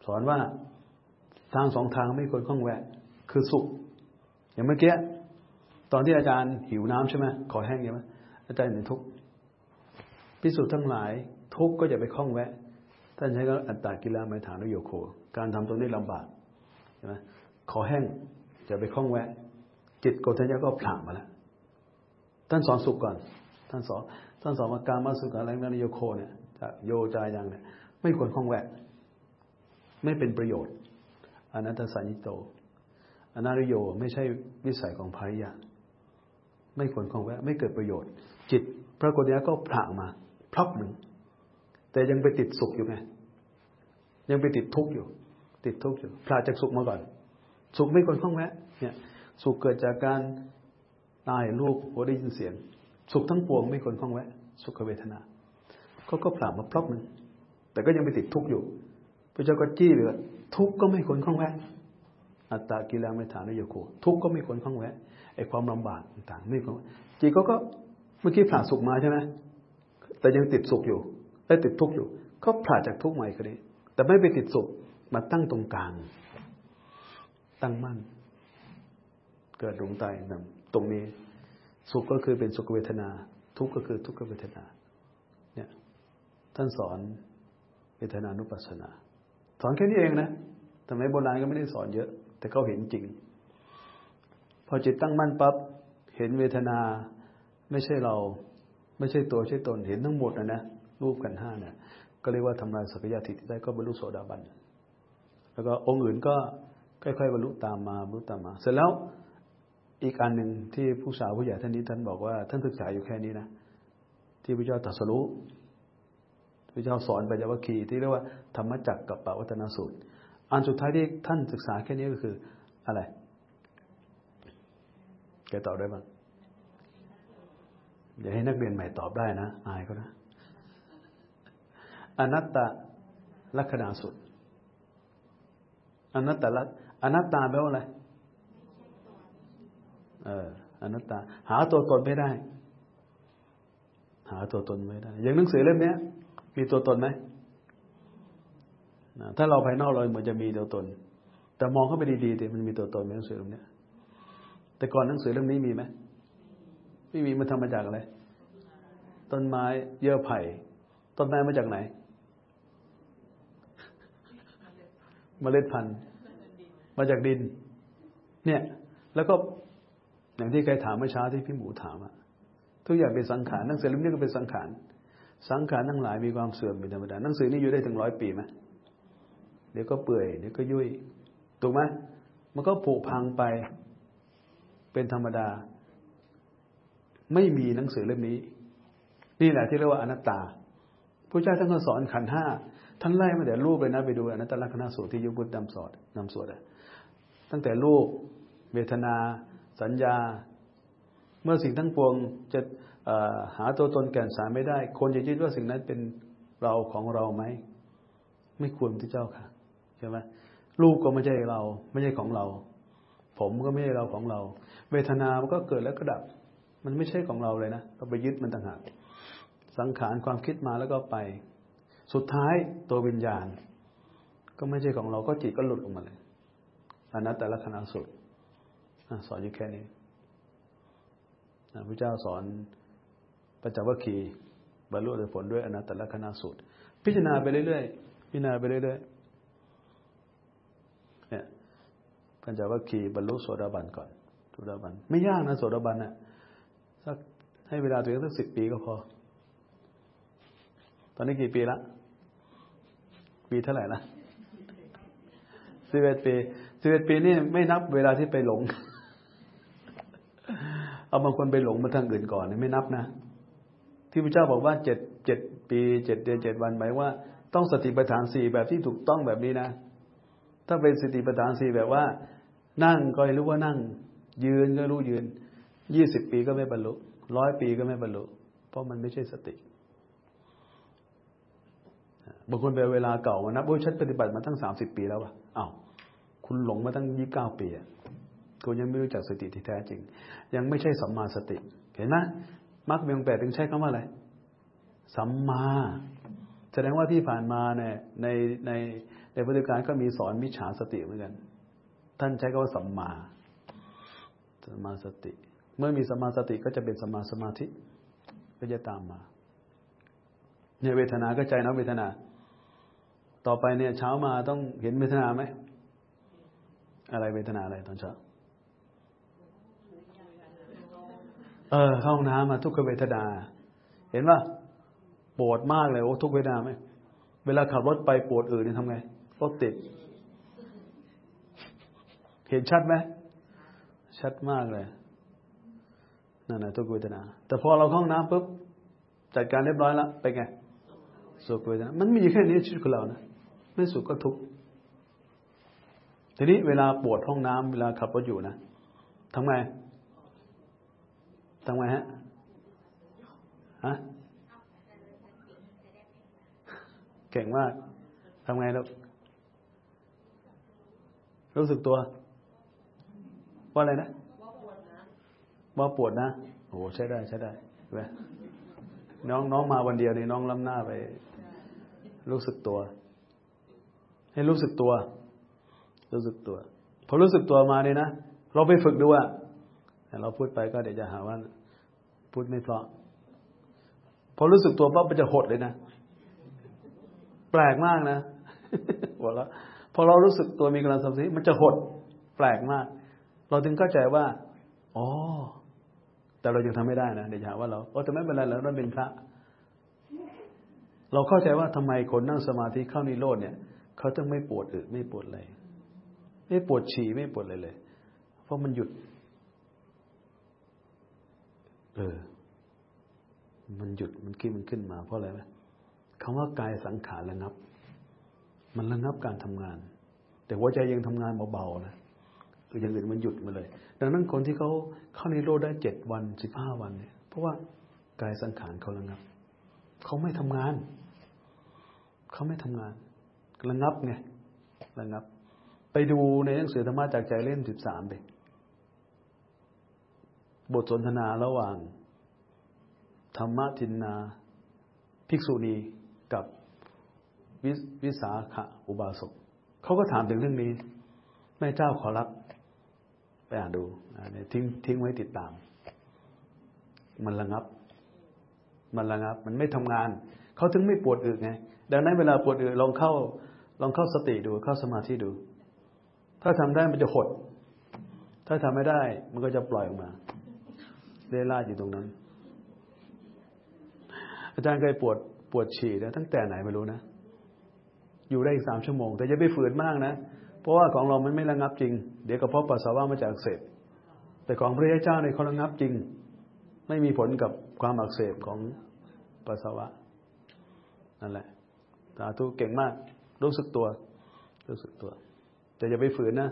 สอนว่าทางสองทางไม่ควรข้องแวะคือสุขอย่างเมื่อกี้ตอนที่อาจารย์หิวน้ำใช่ไหมขอแห้งใช่ไหมอาจารย์เห็นทุกข์ภิกษุทั้งหลายทุกข์ก็อย่าไปข้องแวะท่านใช้คำอัตตกิลมัฏฐานุโยโคการทำตรงนี้ลำบากใช่ไหมขอแห้งอย่าไปข้องแวะจิตโกฏัญญะก็ผลักมาแล้วท่านสอนสุขก่อนท่านสอนท่านสอนว่าการมาสุขอะไรนั่นโยโคเนี่ยจะโยจายังเนี่ยไม่ควรข้องแวะไม่เป็นประโยชน์อนัตตสัญญิโตอนาริโยไม่ใช่วิสัยของภริยะไม่ควรข้องแวะไม่เกิดประโยชน์จิตพระโกฏัญญะก็ผลักมาพลับหนึ่งแต่ยังไปติดสุขอยู่ไงยังไปติดทุกข์อยู่ติดทุกข์อยู่ผลักจากสุขมาก่อนสุขไม่ควรข้องแวะเนี่ยสุขเกิดจากการตาเห็นรูปหูได้ยินเสียงสุขทั้งปวงไม่ควรข้องแวะสุขเวทนาเขาก็ผลักมาพลับหนึ่งแต่ก็ยังไปติดทุกข์อยู่พระเจ้าก็จี้เลยทุกข์ก็ไม่ควรข้องแวะอัตตกิลมัฏฐานุโยโคทุกข์ก็ไม่ควรข้องแวะไอ้ความลำบากต่างๆไม่ควรจิตก็ก็เมื่อกี้ผลักสุขมาใช่ไหมแต่ยังติดสุขอยู่และติดทุกข์อยู่ก็ผลักจากทุกข์ใหม่ก็ได้แต่ไม่ไปติดสุขมาตั้งตรงกลางตั้งมั่นเกิดดวงใจตรงนี้สุขก็คือเป็นสุขเวทนาทุกข์ก็คือทุกขเวทนาเนี่ยท่านสอนเวทนานุปัสสนาสอนแค่นี้เองนะสมัยโบราณก็ไม่ได้สอนเยอะแต่เขาเห็นจริงพอจิตตั้งมั่นปั๊บเห็นเวทนาไม่ใช่เราไม่ใช่ตัวใช่ตนเห็นทั้งหมดนะนะรูปกันห้าเนี่ยก็เรียกว่าทำลายสักยะทิฏฐิได้ก็บรรลุโสดาบันแล้วก็องค์อื่นก็ค่อยๆบรรลุตามมาบรรลุตามมาเสร็จแล้วอีกอันหนึ่งที่ผู้สาวผู้ใหญ่ท่านนี้ท่านบอกว่าท่านศึกษาอยู่แค่นี้นะที่พระเจ้าตรัสรู้พระเจ้าสอนปัญจวัคคีย์ที่เรียกว่าธรรมจักรกับปวัตตนสูตรอันสุดท้ายที่ท่านศึกษาแค่นี้ก็คืออะไรแกตอบได้บ้างอย่าให้นักเรียนใหม่ตอบได้นะอายเขานะอนัตตลักขณาสูตรอนัตตลักอนัตตาแปลว่าอะไรเอออนัตตาหาตัวตนไม่ได้หาตัวตนไม่ได้อย่างหนังสือเล่มนี้มีตัวตนไหมถ้าเราภายนอกเราเหมือนจะมีตัวตนแต่มองเข้าไปดีๆดิมันมีตัวตนในหนังสือเล่มนี้แต่ก่อนหนังสือเล่มนี้มีไหมไม่มีมันทำมาจากอะไรต้นไม้เยื่อไผ่ต้นไม้มาจากไหนเมล็ดพันธุ์มาจากดินเนี่ยแล้วก็อย่างที่ใครถามเมื่อเช้าที่พี่หมูถามอะทุกอย่างเป็นสังขารหนังสือเล่มนี้ก็เป็นสังขารสังขารทั้งหลายมีความเสื่อมเป็นธรรมดาหนังสือนี้อยู่ได้ถึงร้อยปีไหมเดี๋ยวก็เปื่อยเดี๋ยวก็ยุ่ยถูกไหมมันก็ผุพังไปเป็นธรรมดาไม่มีหนังสือเล่มนี้นี่แหละที่เรียกว่าอนัตตาพระเจ้าท่านก็สอนขันธ์ห้าท่านไล่มาแต่รูปเลยนะไปดูอนัตตลักขณสูตรที่ยุบบุตรนำสอนนำสวดตั้งแต่รูปเวทนาสัญญาเมื่อสิ่งทั้งปวงจะหาตัวตนแก่นสารไม่ได้คนจะยึดว่าสิ่งนั้นเป็นเราของเราไหมไม่ควรที่เจ้าค่ะใช่ไหมรูปก็ไม่ใช่เราไม่ใช่ของเราผมก็ไม่ใช่เราของเราเวทนามันก็เกิดแล้วก็ดับมันไม่ใช่ของเราเลยนะเราไปยึดมันต่างหากสังขารความคิดมาแล้วก็ไปสุดท้ายตัววิญญาณก็ไม่ใช่ของเราก็จิตก็หลุดออกมาเลยอนัตตลักขณสูตรสอนอยู่แค่นี้พระเจ้าสอนปัญจวัคคีย์บรรลุผลด้วยอนัตตลักขณสูตรพิจารณาไปเรื่อยๆพิจารณาไปเรื่อยๆเนี่ยปัญจวัคคีย์บรรลุโสดาบันก่อนโสดาบันไม่ยากนะโสดาบันน่ะสักให้เวลาตัวเองสักสิบปีก็พอตอนนี้กี่ปีละปีเท่าไหร่ละสิบเอ็ดปีสิบเอ็ดปีนี่ไม่นับเวลาที่ไปหลงเอาบางคนไปหลงมาทางอื่นก่อนไม่นับนะที่พระเจ้าบอกว่าเจ็ดเจ็ดปีเจ็ดเดือนเจ็ดวันหมายว่าต้องสติปัฏฐานสี่แบบที่ถูกต้องแบบนี้นะถ้าเป็นสติปัฏฐานสี่แบบว่านั่งก็ให้รู้ว่านั่งยืนก็รู้ยืนยี่สิบปีก็ไม่บรรลุร้อยปีก็ไม่บรรลุเพราะมันไม่ใช่สติบางคนไปเวลาเก่ามานับว่าฉันปฏิบัติมาตั้งสามสิบปีแล้วว่ะอ้าวคุณหลงมาตั้งยี่สิบเก้าปีอ่ะคุณยังไม่รู้จักสติที่แท้จริงยังไม่ใช่สัมมาสติเห็นไหมมรรคมีองค์แปดถึงใช้คำว่าอะไรสัมมาแสดงว่าที่ผ่านมาเนี่ยในในในพุทธการก็มีสอนมิจฉาสติเหมือนกันท่านใช้คำว่าสัมมาสัมมาสติเมื่อมีสัมมาสติก็จะเป็นสัมมาสมาธิก็จะตามมาเนี่ยเวทนาก็ใจนะเวทนาต่อไปเนี่ยเช้ามาต้องเห็นเวทนาไหมอะไรเวทนาอะไรตอนเช้าเออเข้าห้องน้ำมาทุกขเวทนาเห็นป่ะปวดมากเลยโอ้ทุกเวทนาไหมเวลาขับรถไปปวดอื่นนี่ทำไงรถติดเห็นชัดไหมชัดมากเลยนั่นแหละทุกเวทนาแต่พอเราเข้าห้องน้ำปุ๊บจัดการเรียบร้อยแล้วไปไงสุขเวทนามันมีแค่นี้ชีวิตของเรานะไม่สุขก็ทุกข์ทีนี้เวลาปวดห้องน้ำเวลาขับรถอยู่นะทำไงทำไงฮะฮะเก่งมากทำไงลูกรู้สึกตัวว่าอะไรนะว่าปวดนะโอ้ใช้ได้ใช้ได้เว้ยน้องน้องมาวันเดียวนี่น้องล้ำหน้าไปรู้สึกตัวให้รู้สึกตัวรู้สึกตัวพอรู้สึกตัวมาเนี่ยนะเราไปฝึกดูว่าแต่เราพูดไปก็เดี๋ยวจะหาว่าพูดไม่เพราะพอรู้สึกตัวปั๊บมันจะหดเลยนะแปลกมากนะบอกแล้วพอเรารู้สึกตัวมีกำลังสมาธิมันจะหดแปลกมากเราถึงเข้าใจว่าอ๋อแต่เรายังทำไม่ได้นะเดี๋ยวจะหาว่าเราโอ้แต่ไม่เป็นไรแล้วเราเป็นพระเราเข้าใจว่าทำไมคนนั่งสมาธิเข้านิโรธเนี่ยเขาต้องไม่ปวดอึไม่ปวดอะไรไม่ปวดฉี่ไม่ปวดอะไรเลยเพราะมันหยุดเออมันหยุดมันขึ้นมันขึ้นมาเพราะอะไรไหมคำว่ากายสังขารระงับมันระงับการทำงานแต่หัวใจยังทำงานเบาๆนะคืออย่างอื่นมันหยุดมาเลยดังนั้นคนที่เขาเข้านิโรธได้เจ็ดวันสิบห้าวันเนี่ยเพราะว่ากายสังขารเขาระงับเขาไม่ทำงานเขาไม่ทำงานระงับไงระงับไปดูในหนังสือธรรมะจากใจเล่มสิบสามไปบทสนทนาระหว่างธรรมทินนาภิกษุณีกับววิสาขอุบาสกเขาก็ถามถึงเรื่องนี้แม่เจ้าขอรับไปอ่านดูทิ้งทิ้งไว้ติดตามมันระงับมันระงับมันไม่ทำงานเขาถึงไม่ปวดอึไงดังนั้นเวลาปวดอึลองเข้าลองเข้าสติดูเข้าสมาธิดูถ้าทำได้มันจะหดถ้าทำไม่ได้มันก็จะปล่อยออกมาเล่ล่าอยู่ตรงนั้นอาจารย์เคยปวดปวดฉี่แล้วตั้งแต่ไหนไม่รู้นะอยู่ได้อีกสามชั่วโมงแต่อย่าไปฝืนมากนะเพราะว่าของเรามันไม่ระงับจริงเดี๋ยวกระเพาะปัสสาวะมันจะอักเสบแต่ของพระเจ้าเนี่ยเขาระงับจริงไม่มีผลกับความอักเสบของปัสสาวะนั่นแหละสาธุเก่งมากรู้สึกตัวรู้สึกตัวแต่อย่าไปฝืนนะ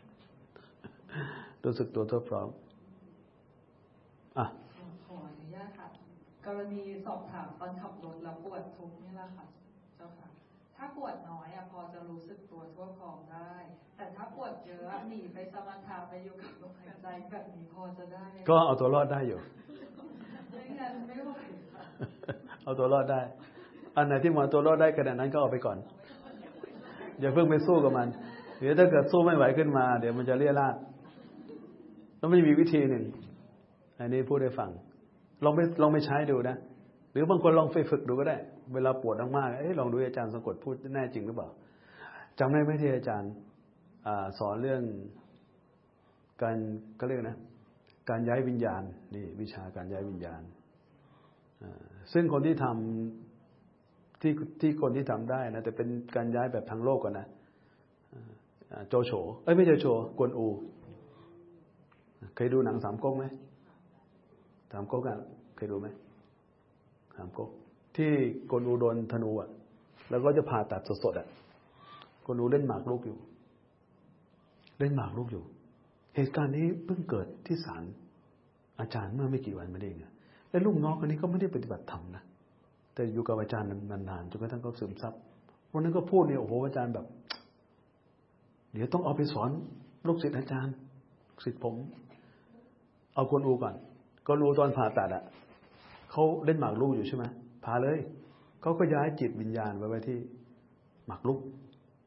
รู้สึกตัวทั่วพร้อมอ่ะขออนุญาตค่ะกรณีสอบถามตอนขับรถแล้วปวดทุกนี่แหละค่ะเจ้าค่ะถ้าปวดน้อยอะพอจะรู้สึกตัวทั่วพร้อมได้แต่ถ้าปวดเยอะหนีไปสมาธิไปอยู่กับลมหายใจแบบนี้พอจะได้ก็เอาตัวรอดได้อยู่ไม่งั้นไม่ไหวค่ะเอาตัวรอดได้อันไหนที่มันตัวรอดได้ขนาดนั้นก็เอาไปก่อนอย่าเพิ่งไปสู้กับมันเดี๋ยวถ้าเกิดสู้ไม่ไหวขึ้นมาเดี๋ยวมันจะเลี่ยราดแล้วมันมีวิธีหนึ่งอันนี้พูดให้ฟังลองไปลองไปใช้ดูนะหรือบางคนลองไปฝึกดูก็ได้เวลาปวดมากๆเอ้ยลองดูอาจารย์สะกดพูดแน่จริงหรือเปล่าจำได้ไหมที่อาจารย์สอนเรื่องการก็เรียกนะการย้ายวิญญาณนี่วิชาการย้ายวิญญาณซึ่งคนที่ทำที่ที่คนที่ทำได้นะแต่เป็นการย้ายแบบทางโลกกันนะโจโฉเอ้ยไม่ใช่โจกวนอูเคยดูหนังสามก๊กไหมสามก๊กอ่ะเคยดูไหมสามก๊กที่กวนอูโดนธนูอ่ะแล้วก็จะผ่าตัดสดๆอ่ะกวนอูเล่นหมากรุกอยู่เล่นหมากรุกอยู่เหตุการณ์นี้เพิ่งเกิดที่ศาลอาจารย์เมื่อไม่กี่วันมาเองและลูกน้องคนนี้ก็ไม่ได้ปฏิบัติธรรมนะแต่อยู่กับอาจารย์นานๆจนกระทั่งเขาซึมซับวันนั้นก็พูดเนี่ยโอ้โหอาจารย์แบบเดี๋ยวต้องเอาไปสอนลูกศิษย์อาจารย์ศิษย์ผมเอากวนอูก่อนกวนอูตอนผ่าตัดอ่ะเขาเล่นหมากรุกอยู่ใช่ไหมผ่าเลยเขาก็ย้ายจิตวิญญาณไว้ไว้ที่หมากรุก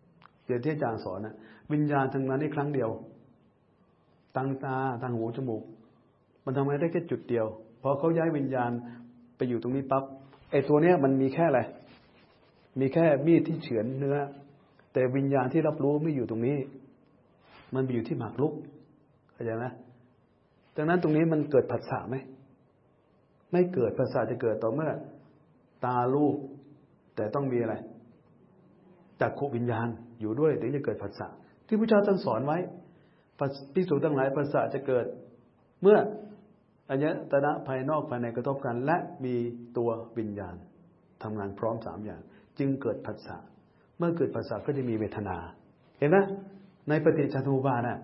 เดี๋ยวที่อาจารย์สอนนะวิญญาณทำงานได้ครั้งเดียวทางตาทางหูจมูกมันทำงานได้แค่จุดเดียวพอเขาย้ายวิญญาณไปอยู่ตรงนี้ปั๊บไอ้ตัวเนี้ยมันมีแค่อะไรมีแค่มีดที่เฉือนเนื้อแต่วิญญาณที่รับรู้ไม่อยู่ตรงนี้มันไปอยู่ที่หมากรุกเข้าใจไหมดังนั้นตรงนี้มันเกิดผัสสะไหมไม่เกิดผัสสะจะเกิดต่อเมื่อตาลูกแต่ต้องมีอะไรจักขุวิญญาณอยู่ด้วยถึงจะเกิดผัสสะที่พระเจ้าท่านสอนไว้ภิกษุทั้งหลายผัสสะจะเกิดเมื่ออายตนะภายนอกภายในกระทบกันและมีตัววิญญาณทำงานพร้อมสามอย่างจึงเกิดผัสสะเมื่อเกิดผัสสะก็จะมีเวทนาเห็นไหมในปฏิจจสมุปบาทน่ะ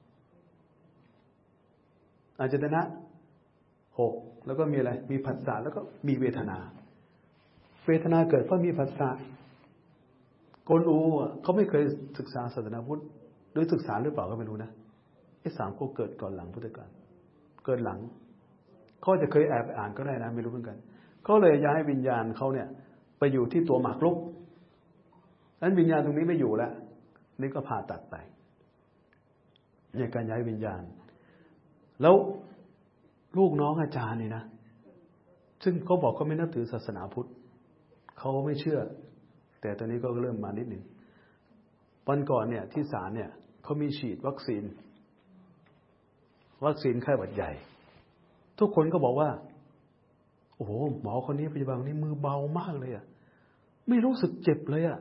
อายตนะหกแล้วก็มีอะไรมีผัสสะแล้วก็มีเวทนาเวทนาเกิดเพราะมีผัสสะกวนอูเขาไม่เคยศึกษาศาสนาพุทธหรือศึกษาหรือเปล่าก็ไม่รู้นะไอ้สามก็เกิดก่อนหลังพุทธกาลเกิดหลังเขาจะเคยแอบอ่านก็ได้นะไม่รู้เหมือนกันเขาเลยย้ายวิญญาณเขาเนี่ยไปอยู่ที่ตัวหมากรุกนั้นวิญญาณตรงนี้ไม่อยู่แล้วนี่ก็ผ่าตัดไปในการย้ายวิญญาณแล้วลูกน้องอาจารย์นี่นะซึ่งเขาบอกเขาไม่นับถือศาสนาพุทธเขาไม่เชื่อแต่ตอนนี้ก็เริ่มมานิดหนึ่งวันก่อนเนี่ยที่ศาลเนี่ยเขามีฉีดวัคซีนวัคซีนไข้หวัดใหญ่ทุกคนก็บอกว่าโอ้โหหมอคนนี้พยาบาลคนนี้มือเบามากเลยอ่ะไม่รู้สึกเจ็บเลยอ่ะ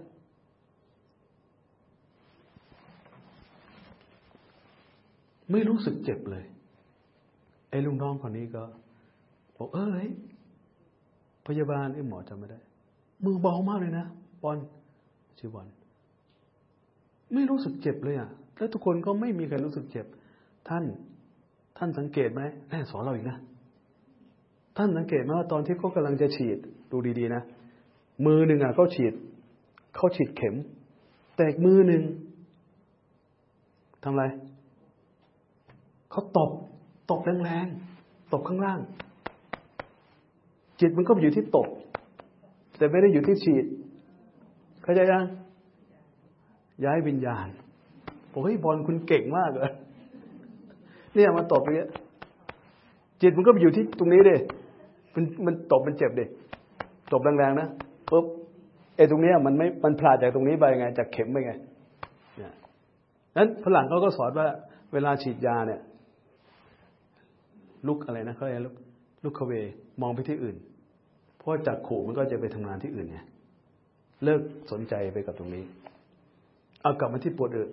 ไม่รู้สึกเจ็บเลยไอ้ลุงน้องคนนี้ก็บอกเอ้ยพยาบาลไอ้หมอจำไม่ได้มือเบามากเลยนะบอลชื่อบอลไม่รู้สึกเจ็บเลยอ่ะแล้วทุกคนก็ไม่มีใครรู้สึกเจ็บท่านท่านสังเกตไหมแม่สอนเราอีกนะท่านสังเกตไหมว่าตอนที่เขากำลังจะฉีดดูดีๆนะมือหนึ่งอ่ะเขาฉีดเขาฉีดเข็มแต่อีกมือหนึ่งทำไรเขาตบตบแรงๆตบข้างล่างจิตมันก็อยู่ที่ตบแต่ไม่ได้อยู่ที่ฉีดเข้าใจยังย้ายวิญญาณโอ้ยบอลคุณเก่งมากเลยเนี่ยมาตบอย่างเงี้ยจิตมันก็ไปอยู่ที่ตรงนี้ดิมันมันตบมันเจ็บดิตบแรงๆนะปุ๊บไอ้ตรงนี้มันไม่มันพลาดจากตรงนี้ไปไงจากเข็มไปไงเนี่ยนั้นฝรั่งเขาก็สอนว่าเวลาฉีดยาเนี่ยลุกอะไรนะเขาเรียกลุกลุกเขวมองไปที่อื่นเพราะจากขู่มันก็จะไปทำงานที่อื่นไงเลิกสนใจไปกับตรงนี้เอากลับมาที่ปวดอึ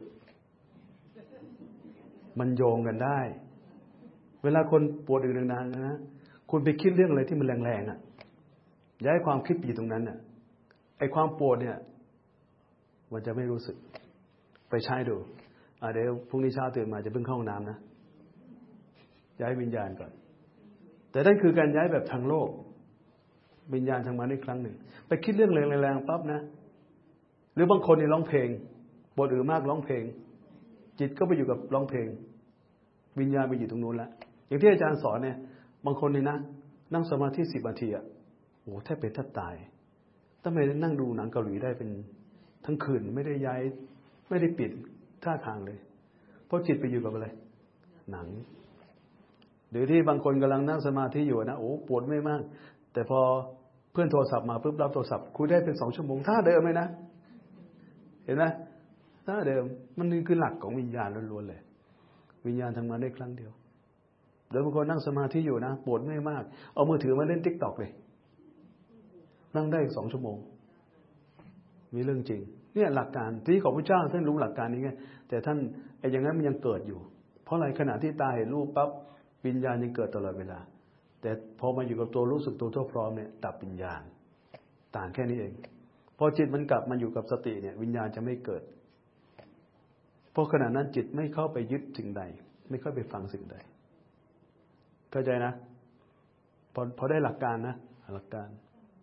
มันโยงกันได้เวลาคนปวดอึนานๆนะคุณไปคิดเรื่องอะไรที่มันแรงๆอ่ะย้ายความคิดไปอยู่ตรงนั้นน่ะไอ้ความปวดเนี่ยมันจะไม่รู้สึกไปใช้ดูอ่ะเดี๋ยวพรุ่งนี้เช้าตื่นมาจะเพิ่งเข้าห้องน้ำนะย้ายวิญญาณก่อนแต่นั่นคือการย้ายแบบทางโลกวิญญาณทำงานได้ครั้งหนึ่งไปคิดเรื่องแรงๆปั๊บนะหรือบางคนนี่ร้องเพลงปวดอึมากร้องเพลงจิตก็ไปอยู่กับร้องเพลงวิญญาณไปอยู่ตรงนู้นแล้วอย่างที่อาจารย์สอนเนี่ยบางคนนี่นะนั่งสมาธิสิบนาทีอ่ะโอ้แทบเป็นแทบตายทำไมนั่งดูหนังเกาหลีได้เป็นทั้งคืนไม่ได้ย้ายไม่ได้ปิดท่าทางเลยเพราะจิตไปอยู่กับอะไรหนังหรือที่บางคนกำลังนั่งสมาธิอยู่นะโอ้ปวดไม่มากแต่พอเพื่อนโทรศัพท์มาปุ๊บรับโทรศัพท์คุยได้เป็นสองชั่วโมงท่าเดิมเลยนะเห็นไหมท่าเดิมมันนี่คือหลักของวิญญาณล้วนๆเลยวิญญาณทำงานได้ครั้งเดียวเดี๋ยวบางคนนั่งสมาธิอยู่นะปวดไม่มากเอามือถือมาเล่น ติ๊กต็อก เลยนั่งได้สองชั่วโมงมีเรื่องจริงเนี่ยหลักการที่ของพระเจ้าท่านรู้หลักการนี้ไงแต่ท่านไอ้อย่างนั้นมันยังเกิดอยู่เพราะอะไรขณะที่ตาเห็นรูปปั๊บวิญญาณยังเกิดตลอดเวลาแต่พอมาอยู่กับตัวรู้สึกตัวทั่วพร้อมเนี่ยดับวิญญาณต่างแค่นี้เองพอจิตมันกลับมาอยู่กับสติเนี่ยวิญญาณจะไม่เกิดเพราะขณะนั้นจิตไม่เข้าไปยึดสิ่งใดไม่เข้าไปฟังสิ่งใดเข้าใจนะพอพอได้หลักการนะหลักการ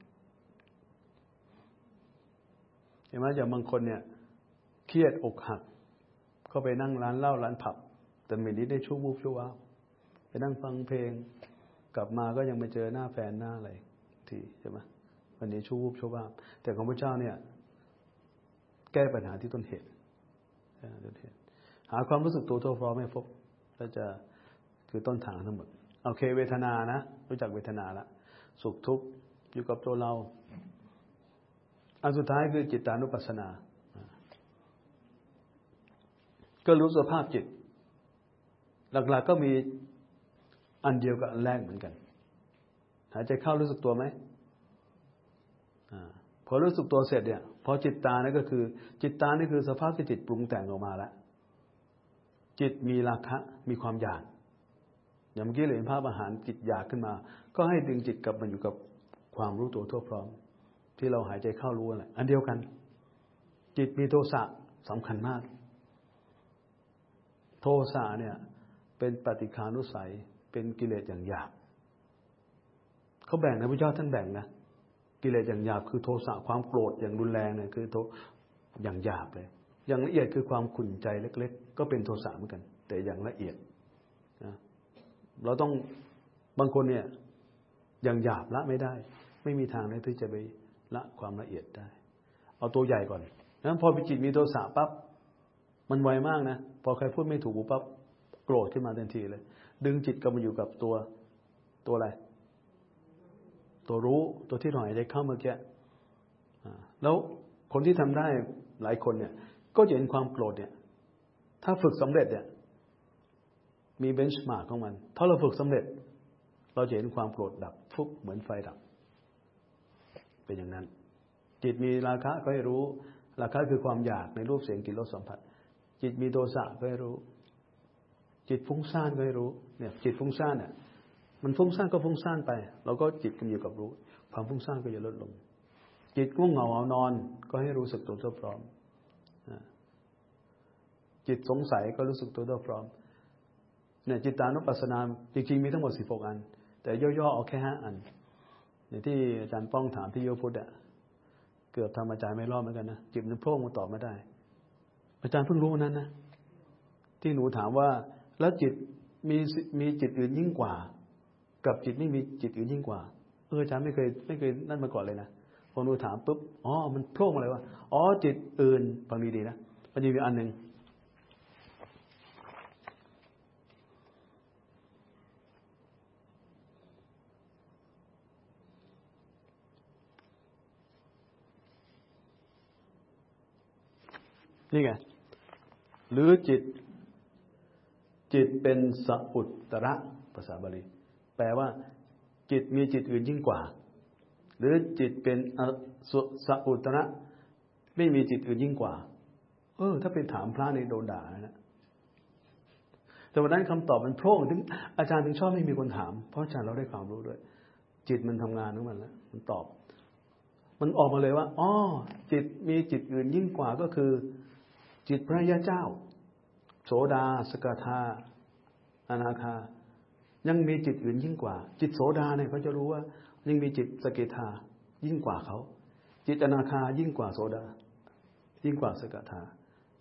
เห็นไหมอย่างบางคนเนี่ยเครียดอกหักเข้าไปนั่งร้านเหล้าร้านผับแต่ไม่ได้ได้ชั่ววูบชั่วว้าวไปนั่งฟังเพลงกลับมาก็ยังไปเจอหน้าแฟนหน้าอะไรทีใช่ไหมวันนี้ชั่ววูบชั่วว้าวแต่ของพระเจ้าเนี่ยแก้ปัญหาที่ต้นเหตุหาความรู้สึกตัวทั่วพร้อมให้พบแล้วจะคือต้นทางทั้งหมดโอเคเวทนานะรู้จักเวทนาละสุขทุกข์อยู่กับตัวเราอันสุดท้ายคือจิตตานุปัสสนาก็รู้สภาพจิตหลักๆก็มีอันเดียวกับอันแรกเหมือนกันหายใจเข้ารู้สึกตัวไหมพอรู้สึกตัวเสร็จเนี่ยพอจิตตานี่ก็คือจิตตานี่คือสภาพที่จิตปรุงแต่งออกมาแล้วจิตมีราคะมีความอยากอย่างเมื่อกี้เราเห็นภาพอาหารจิตอยากขึ้นมาก็ให้ดึงจิตกลับมาอยู่กับความรู้ตัวทั่วพร้อมที่เราหายใจเข้ารู้อะไรอันเดียวกันจิตมีโทสะสำคัญมากโทสะเนี่ยเป็นปฏิฆานุสัยเป็นกิเลสอย่างหยาบเขาแบ่งนะพระเจ้าท่านแบ่งนะกิเลสอย่างหยาบคือโทสะความโกรธอย่างรุนแรงเนี่ยคือโทอย่างหยาบเลยอย่างละเอียดคือความขุ่นใจเล็กๆก็เป็นโทสะเหมือนกันแต่อย่างละเอียดนะเราต้องบางคนเนี่ยอย่างหยาบละไม่ได้ไม่มีทางเลยที่จะไปละความละเอียดได้เอาตัวใหญ่ก่อนนั้นพอจิตมีโทสะปั๊บมันไวมากนะพอใครพูดไม่ถูกปั๊บโกรธขึ้นมาทันทีเลยดึงจิตกลับมาอยู่กับตัวตัวอะไรตัวรู้ตัวที่เราหายใจเข้าเมื่อกี้แล้วคนที่ทำได้หลายคนเนี่ยก็จะเห็นความโกรธเนี่ยถ้าฝึกสำเร็จเนี่ยมีเบนช์มาร์กของมันถ้าเราฝึกสำเร็จเราจะเห็นความโกรธดับฟุบเหมือนไฟดับเป็นอย่างนั้นจิตมีราคะก็ให้รู้ราคะคือความอยากในรูปเสียงกลิ่นรสสัมผัสจิตมีโทสะก็ให้รู้จิตฟุ้งซ่านก็ให้รู้เนี่ยจิตฟุ้งซ่านเนี่ยมันฟุ้งซ่านก็ฟุ้งซ่านไปเราก็จิตกำลังอยู่กับรู้ความฟุ้งซ่านก็จะลดลงจิตง่วงเหงาเอานอนก็ให้รู้สึกตัวทั่วพร้อมจิตสงสัยก็รู้สึกตัวทั่วพร้อมเนี่ยจิตตานุปัสสนาจริงๆมีทั้งหมดสิบหกอันแต่ย่อๆเอาแค่ห้าอันเนี่ยที่อาจารย์ป้องถามที่โยพุทธอ่ะเกือบทำอาจารย์ไม่รอดเหมือนกันนะจิตมันโผล่มาตอบไม่ได้อาจารย์เพิ่งรู้นั้นนะที่หนูถามว่าแล้วจิตมีมีจิตอื่นยิ่งกว่ากับจิตไม่มีจิตอื่นยิ่งกว่าเอออาจารย์ไม่เคยไม่เคยนั่นมาก่อนเลยนะพอหนูถามปุ๊บอ๋อมันโผล่มาเลยว่าอ๋อจิตอื่นฟังดีๆนะมันจะมีอันหนึ่งนี่ไงหรือจิตจิตเป็นสัพพุตตระภาษาบาลีแปลว่าจิตมีจิตอื่นยิ่งกว่าหรือจิตเป็นสัพพุตตระไม่มีจิตอื่นยิ่งกว่าเออถ้าเป็นถามพระในโดนด่านะแต่วันนั้นคำตอบมันโพร่งถึงอาจารย์ถึงชอบไม่มีคนถามเพราะอาจารย์เราได้ความรู้ด้วยจิตมันทำงานของมันแล้วมันตอบมันออกมาเลยว่าอ๋อจิตมีจิตอื่นยิ่งกว่าก็คือจิตพระยาเจ้าโสดาสกทาอนาคายังมีจิตอื่นยิ่งกว่าจิตโสดาเนี่ยเขาจะรู้ว่ายังมีจิตสกิทายิ่งกว่าเขาจิตอนาคายิ่งกว่าโสดายิ่งกว่าสกทา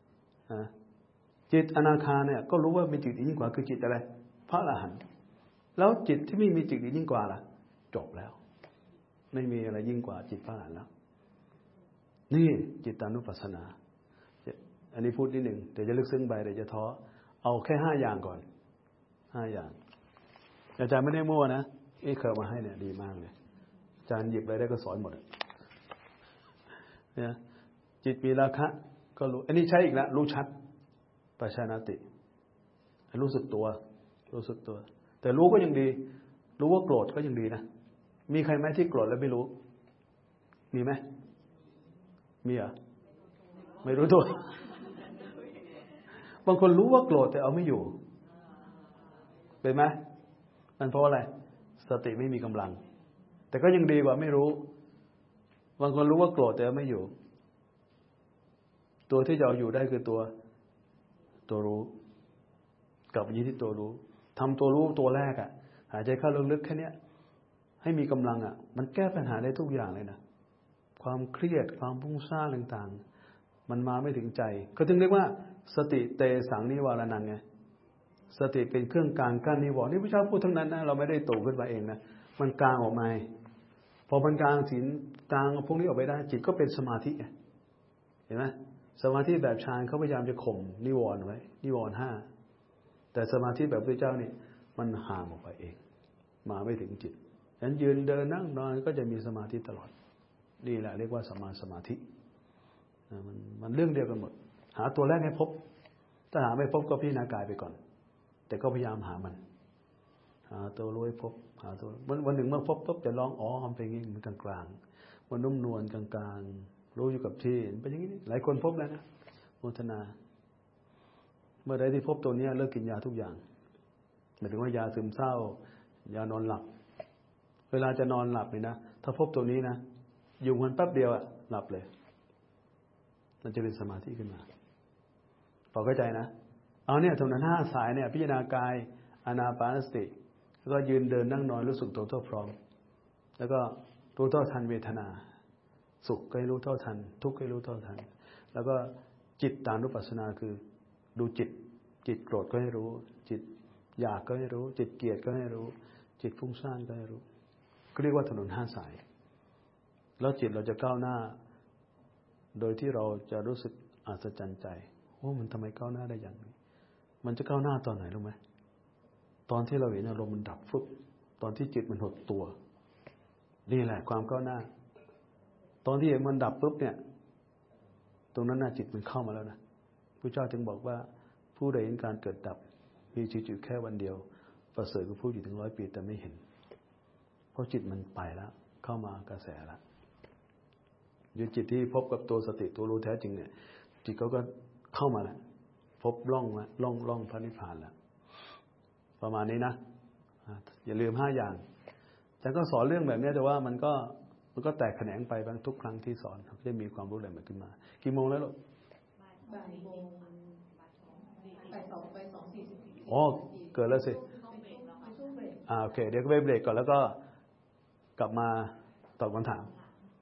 จิตอนาคาเนี่ยก็รู้ว่ามีจิตยิ่งกว่าคือจิตอะไรพระอรหันต์แล้วจิตที่ไม่มีจิตยิ่งกว่าล่ะจบแล้วไม่มีอะไรยิ่งกว่าจิตพระอรหันต์แล้วนี่จิตตานุปัสสนาอันนี้พูดนิดหนึ่งเดี๋ยวจะลึกซึ้งไปเดี๋ยวจะท้อเอาแค่ห้าอย่างก่อนห้าอย่างอาจารย์ไม่ได้มั่วนะเอ้เคยมาให้เนี่ยดีมากเลยอาจารย์หยิบอะไรได้ก็สอนหมดเนี่ยจิตมีราคะก็รู้อันนี้ใช้อีกแล้วรู้ชัดปัจฉานาติรู้สึกตัวรู้สึกตัวแต่รู้ก็ยังดีรู้ว่าโกรธก็ยังดีนะมีใครไหมที่โกรธแล้วไม่รู้มีไหมมีเหรอไม่รู้ตัวบางคนรู้ว่าโกรธแต่เอาไม่อยู่เป็นไหมมันเพราะอะไรสติไม่มีกำลังแต่ก็ยังดีกว่าไม่รู้บางคนรู้ว่าโกรธแต่เอาไม่อยู่ตัวที่จะเอาอยู่ได้คือตัวตัวรู้กับยี่ที่ตัวรู้ทำตัวรู้ตัวแรกอ่ะหายใจเข้าลึกๆแค่นี้ให้มีกำลังอ่ะมันแก้ปัญหาได้ทุกอย่างเลยนะความเครียดความฟุ้งซ่านต่างๆมันมาไม่ถึงใจเขาถึงเรียกว่าสติเตสังนิวรณังไงสติเป็นเครื่องกลางกั้นนิวรณ์นี่พระเจ้าพูดทั้งนั้นนะเราไม่ได้ตู่ขึ้นมาเองนะมันกลางออกมาพอมันกลางศีลกลางพวกนี้ออกไปได้จิตก็เป็นสมาธิเห็นไหมสมาธิแบบฌานเขาพยายามจะข่มนิวรณ์ไว้นิวรณ์ห้าแต่สมาธิแบบพระเจ้านี่มันห่างออกไปเองมาไม่ถึงจิตฉะนั้นยืนเดินนั่งนอนก็จะมีสมาธิตลอดนี่แหละเรียกว่าสัมมาสมาธิมันมันเรื่องเดียวกันหมดหาตัวแรกให้พบถ้าหาไม่พบก็พิจารณากายไปก่อนแต่ก็พยายามหามันหาตัวรู้ให้พบหาตัววันวันหนึ่งเมื่อพบปุ๊บจะร้องอ๋อมันเป็นอย่างนี้มันกลางกลางมันนุ่มนวลกลางกลางรู้อยู่กับที่เป็นอย่างนี้หลายคนพบแล้วนะโมทนาเมื่อใดที่พบตัวนี้เลิกกินยาทุกอย่างหมายถึงว่ายาซึมเศร้ายานอนหลับเวลาจะนอนหลับเลยนะถ้าพบตัวนี้นะอยู่มันแป๊บเดียวอะหลับเลยมันจะเป็นสมาธิขึ้นมาพอเข้าใจนะเอาเนี่ยตรงนั้นห้าสายเนี่ยพิจารณากายอานาปานสติแล้วก็ยืนเดินนั่งนอนรู้สึกตัวเท่าพร้อมแล้วก็รู้เท่าทันเวทนาสุขก็ให้รู้เท่าทันทุกข์ให้รู้เท่าทันแล้วก็จิตตานุปัสสนาคือดูจิตจิตโกรธก็ให้รู้จิตอยากก็ให้รู้จิตเกลียดก็ให้รู้จิตฟุ้งซ่านก็ให้รู้ก็เรียกว่าถนนห้าสายแล้วจิตเราจะก้าวหน้าโดยที่เราจะรู้สึกอัศจรรย์ใจโอ้มันทำไมก้าวหน้าได้อย่างนี้มันจะก้าวหน้าตอนไหนรู้ไหมตอนที่เราเห็นอารมณ์มันดับฟึบตอนที่จิตมันหดตัวนี่แหละความก้าวหน้าตอนที่เห็นมันดับปุ๊บเนี่ยตรงนั้นน่ะจิตมันเข้ามาแล้วนะพระเจ้าจึงบอกว่าผู้ใดเห็นการเกิดดับมีชีวิตอยู่แค่วันเดียวประเสริฐกว่าผู้อยู่ถึงร้อยปีแต่ไม่เห็นเพราะจิตมันไปแล้วเข้ามากระแสแล้วอยู่จิตที่พบกับตัวสติตัวรู้แท้จริงเนี่ยจิตเขาก็เข้ามาแล้วพบล่องละล่องล่องพระนิพพานแล้วประมาณนี้นะอย่าลืมห้าอย่างอาจารย์ก็สอนเรื่องแบบนี้แต่ว่ามันก็มันก็แตกแขนงไปบางทุกครั้งที่สอนเขาจะมีความรู้อะไรใหม่ขึ้นมากี่โมงแล้วลูกบ่ายโมงบ่ายสองบ่ายสองสี่สิบอ๋อเกิดแล้วสิอ่าโอเคเดี๋ยวก็ไปเบรกก่อนแล้วก็กลับมาตอบคำถาม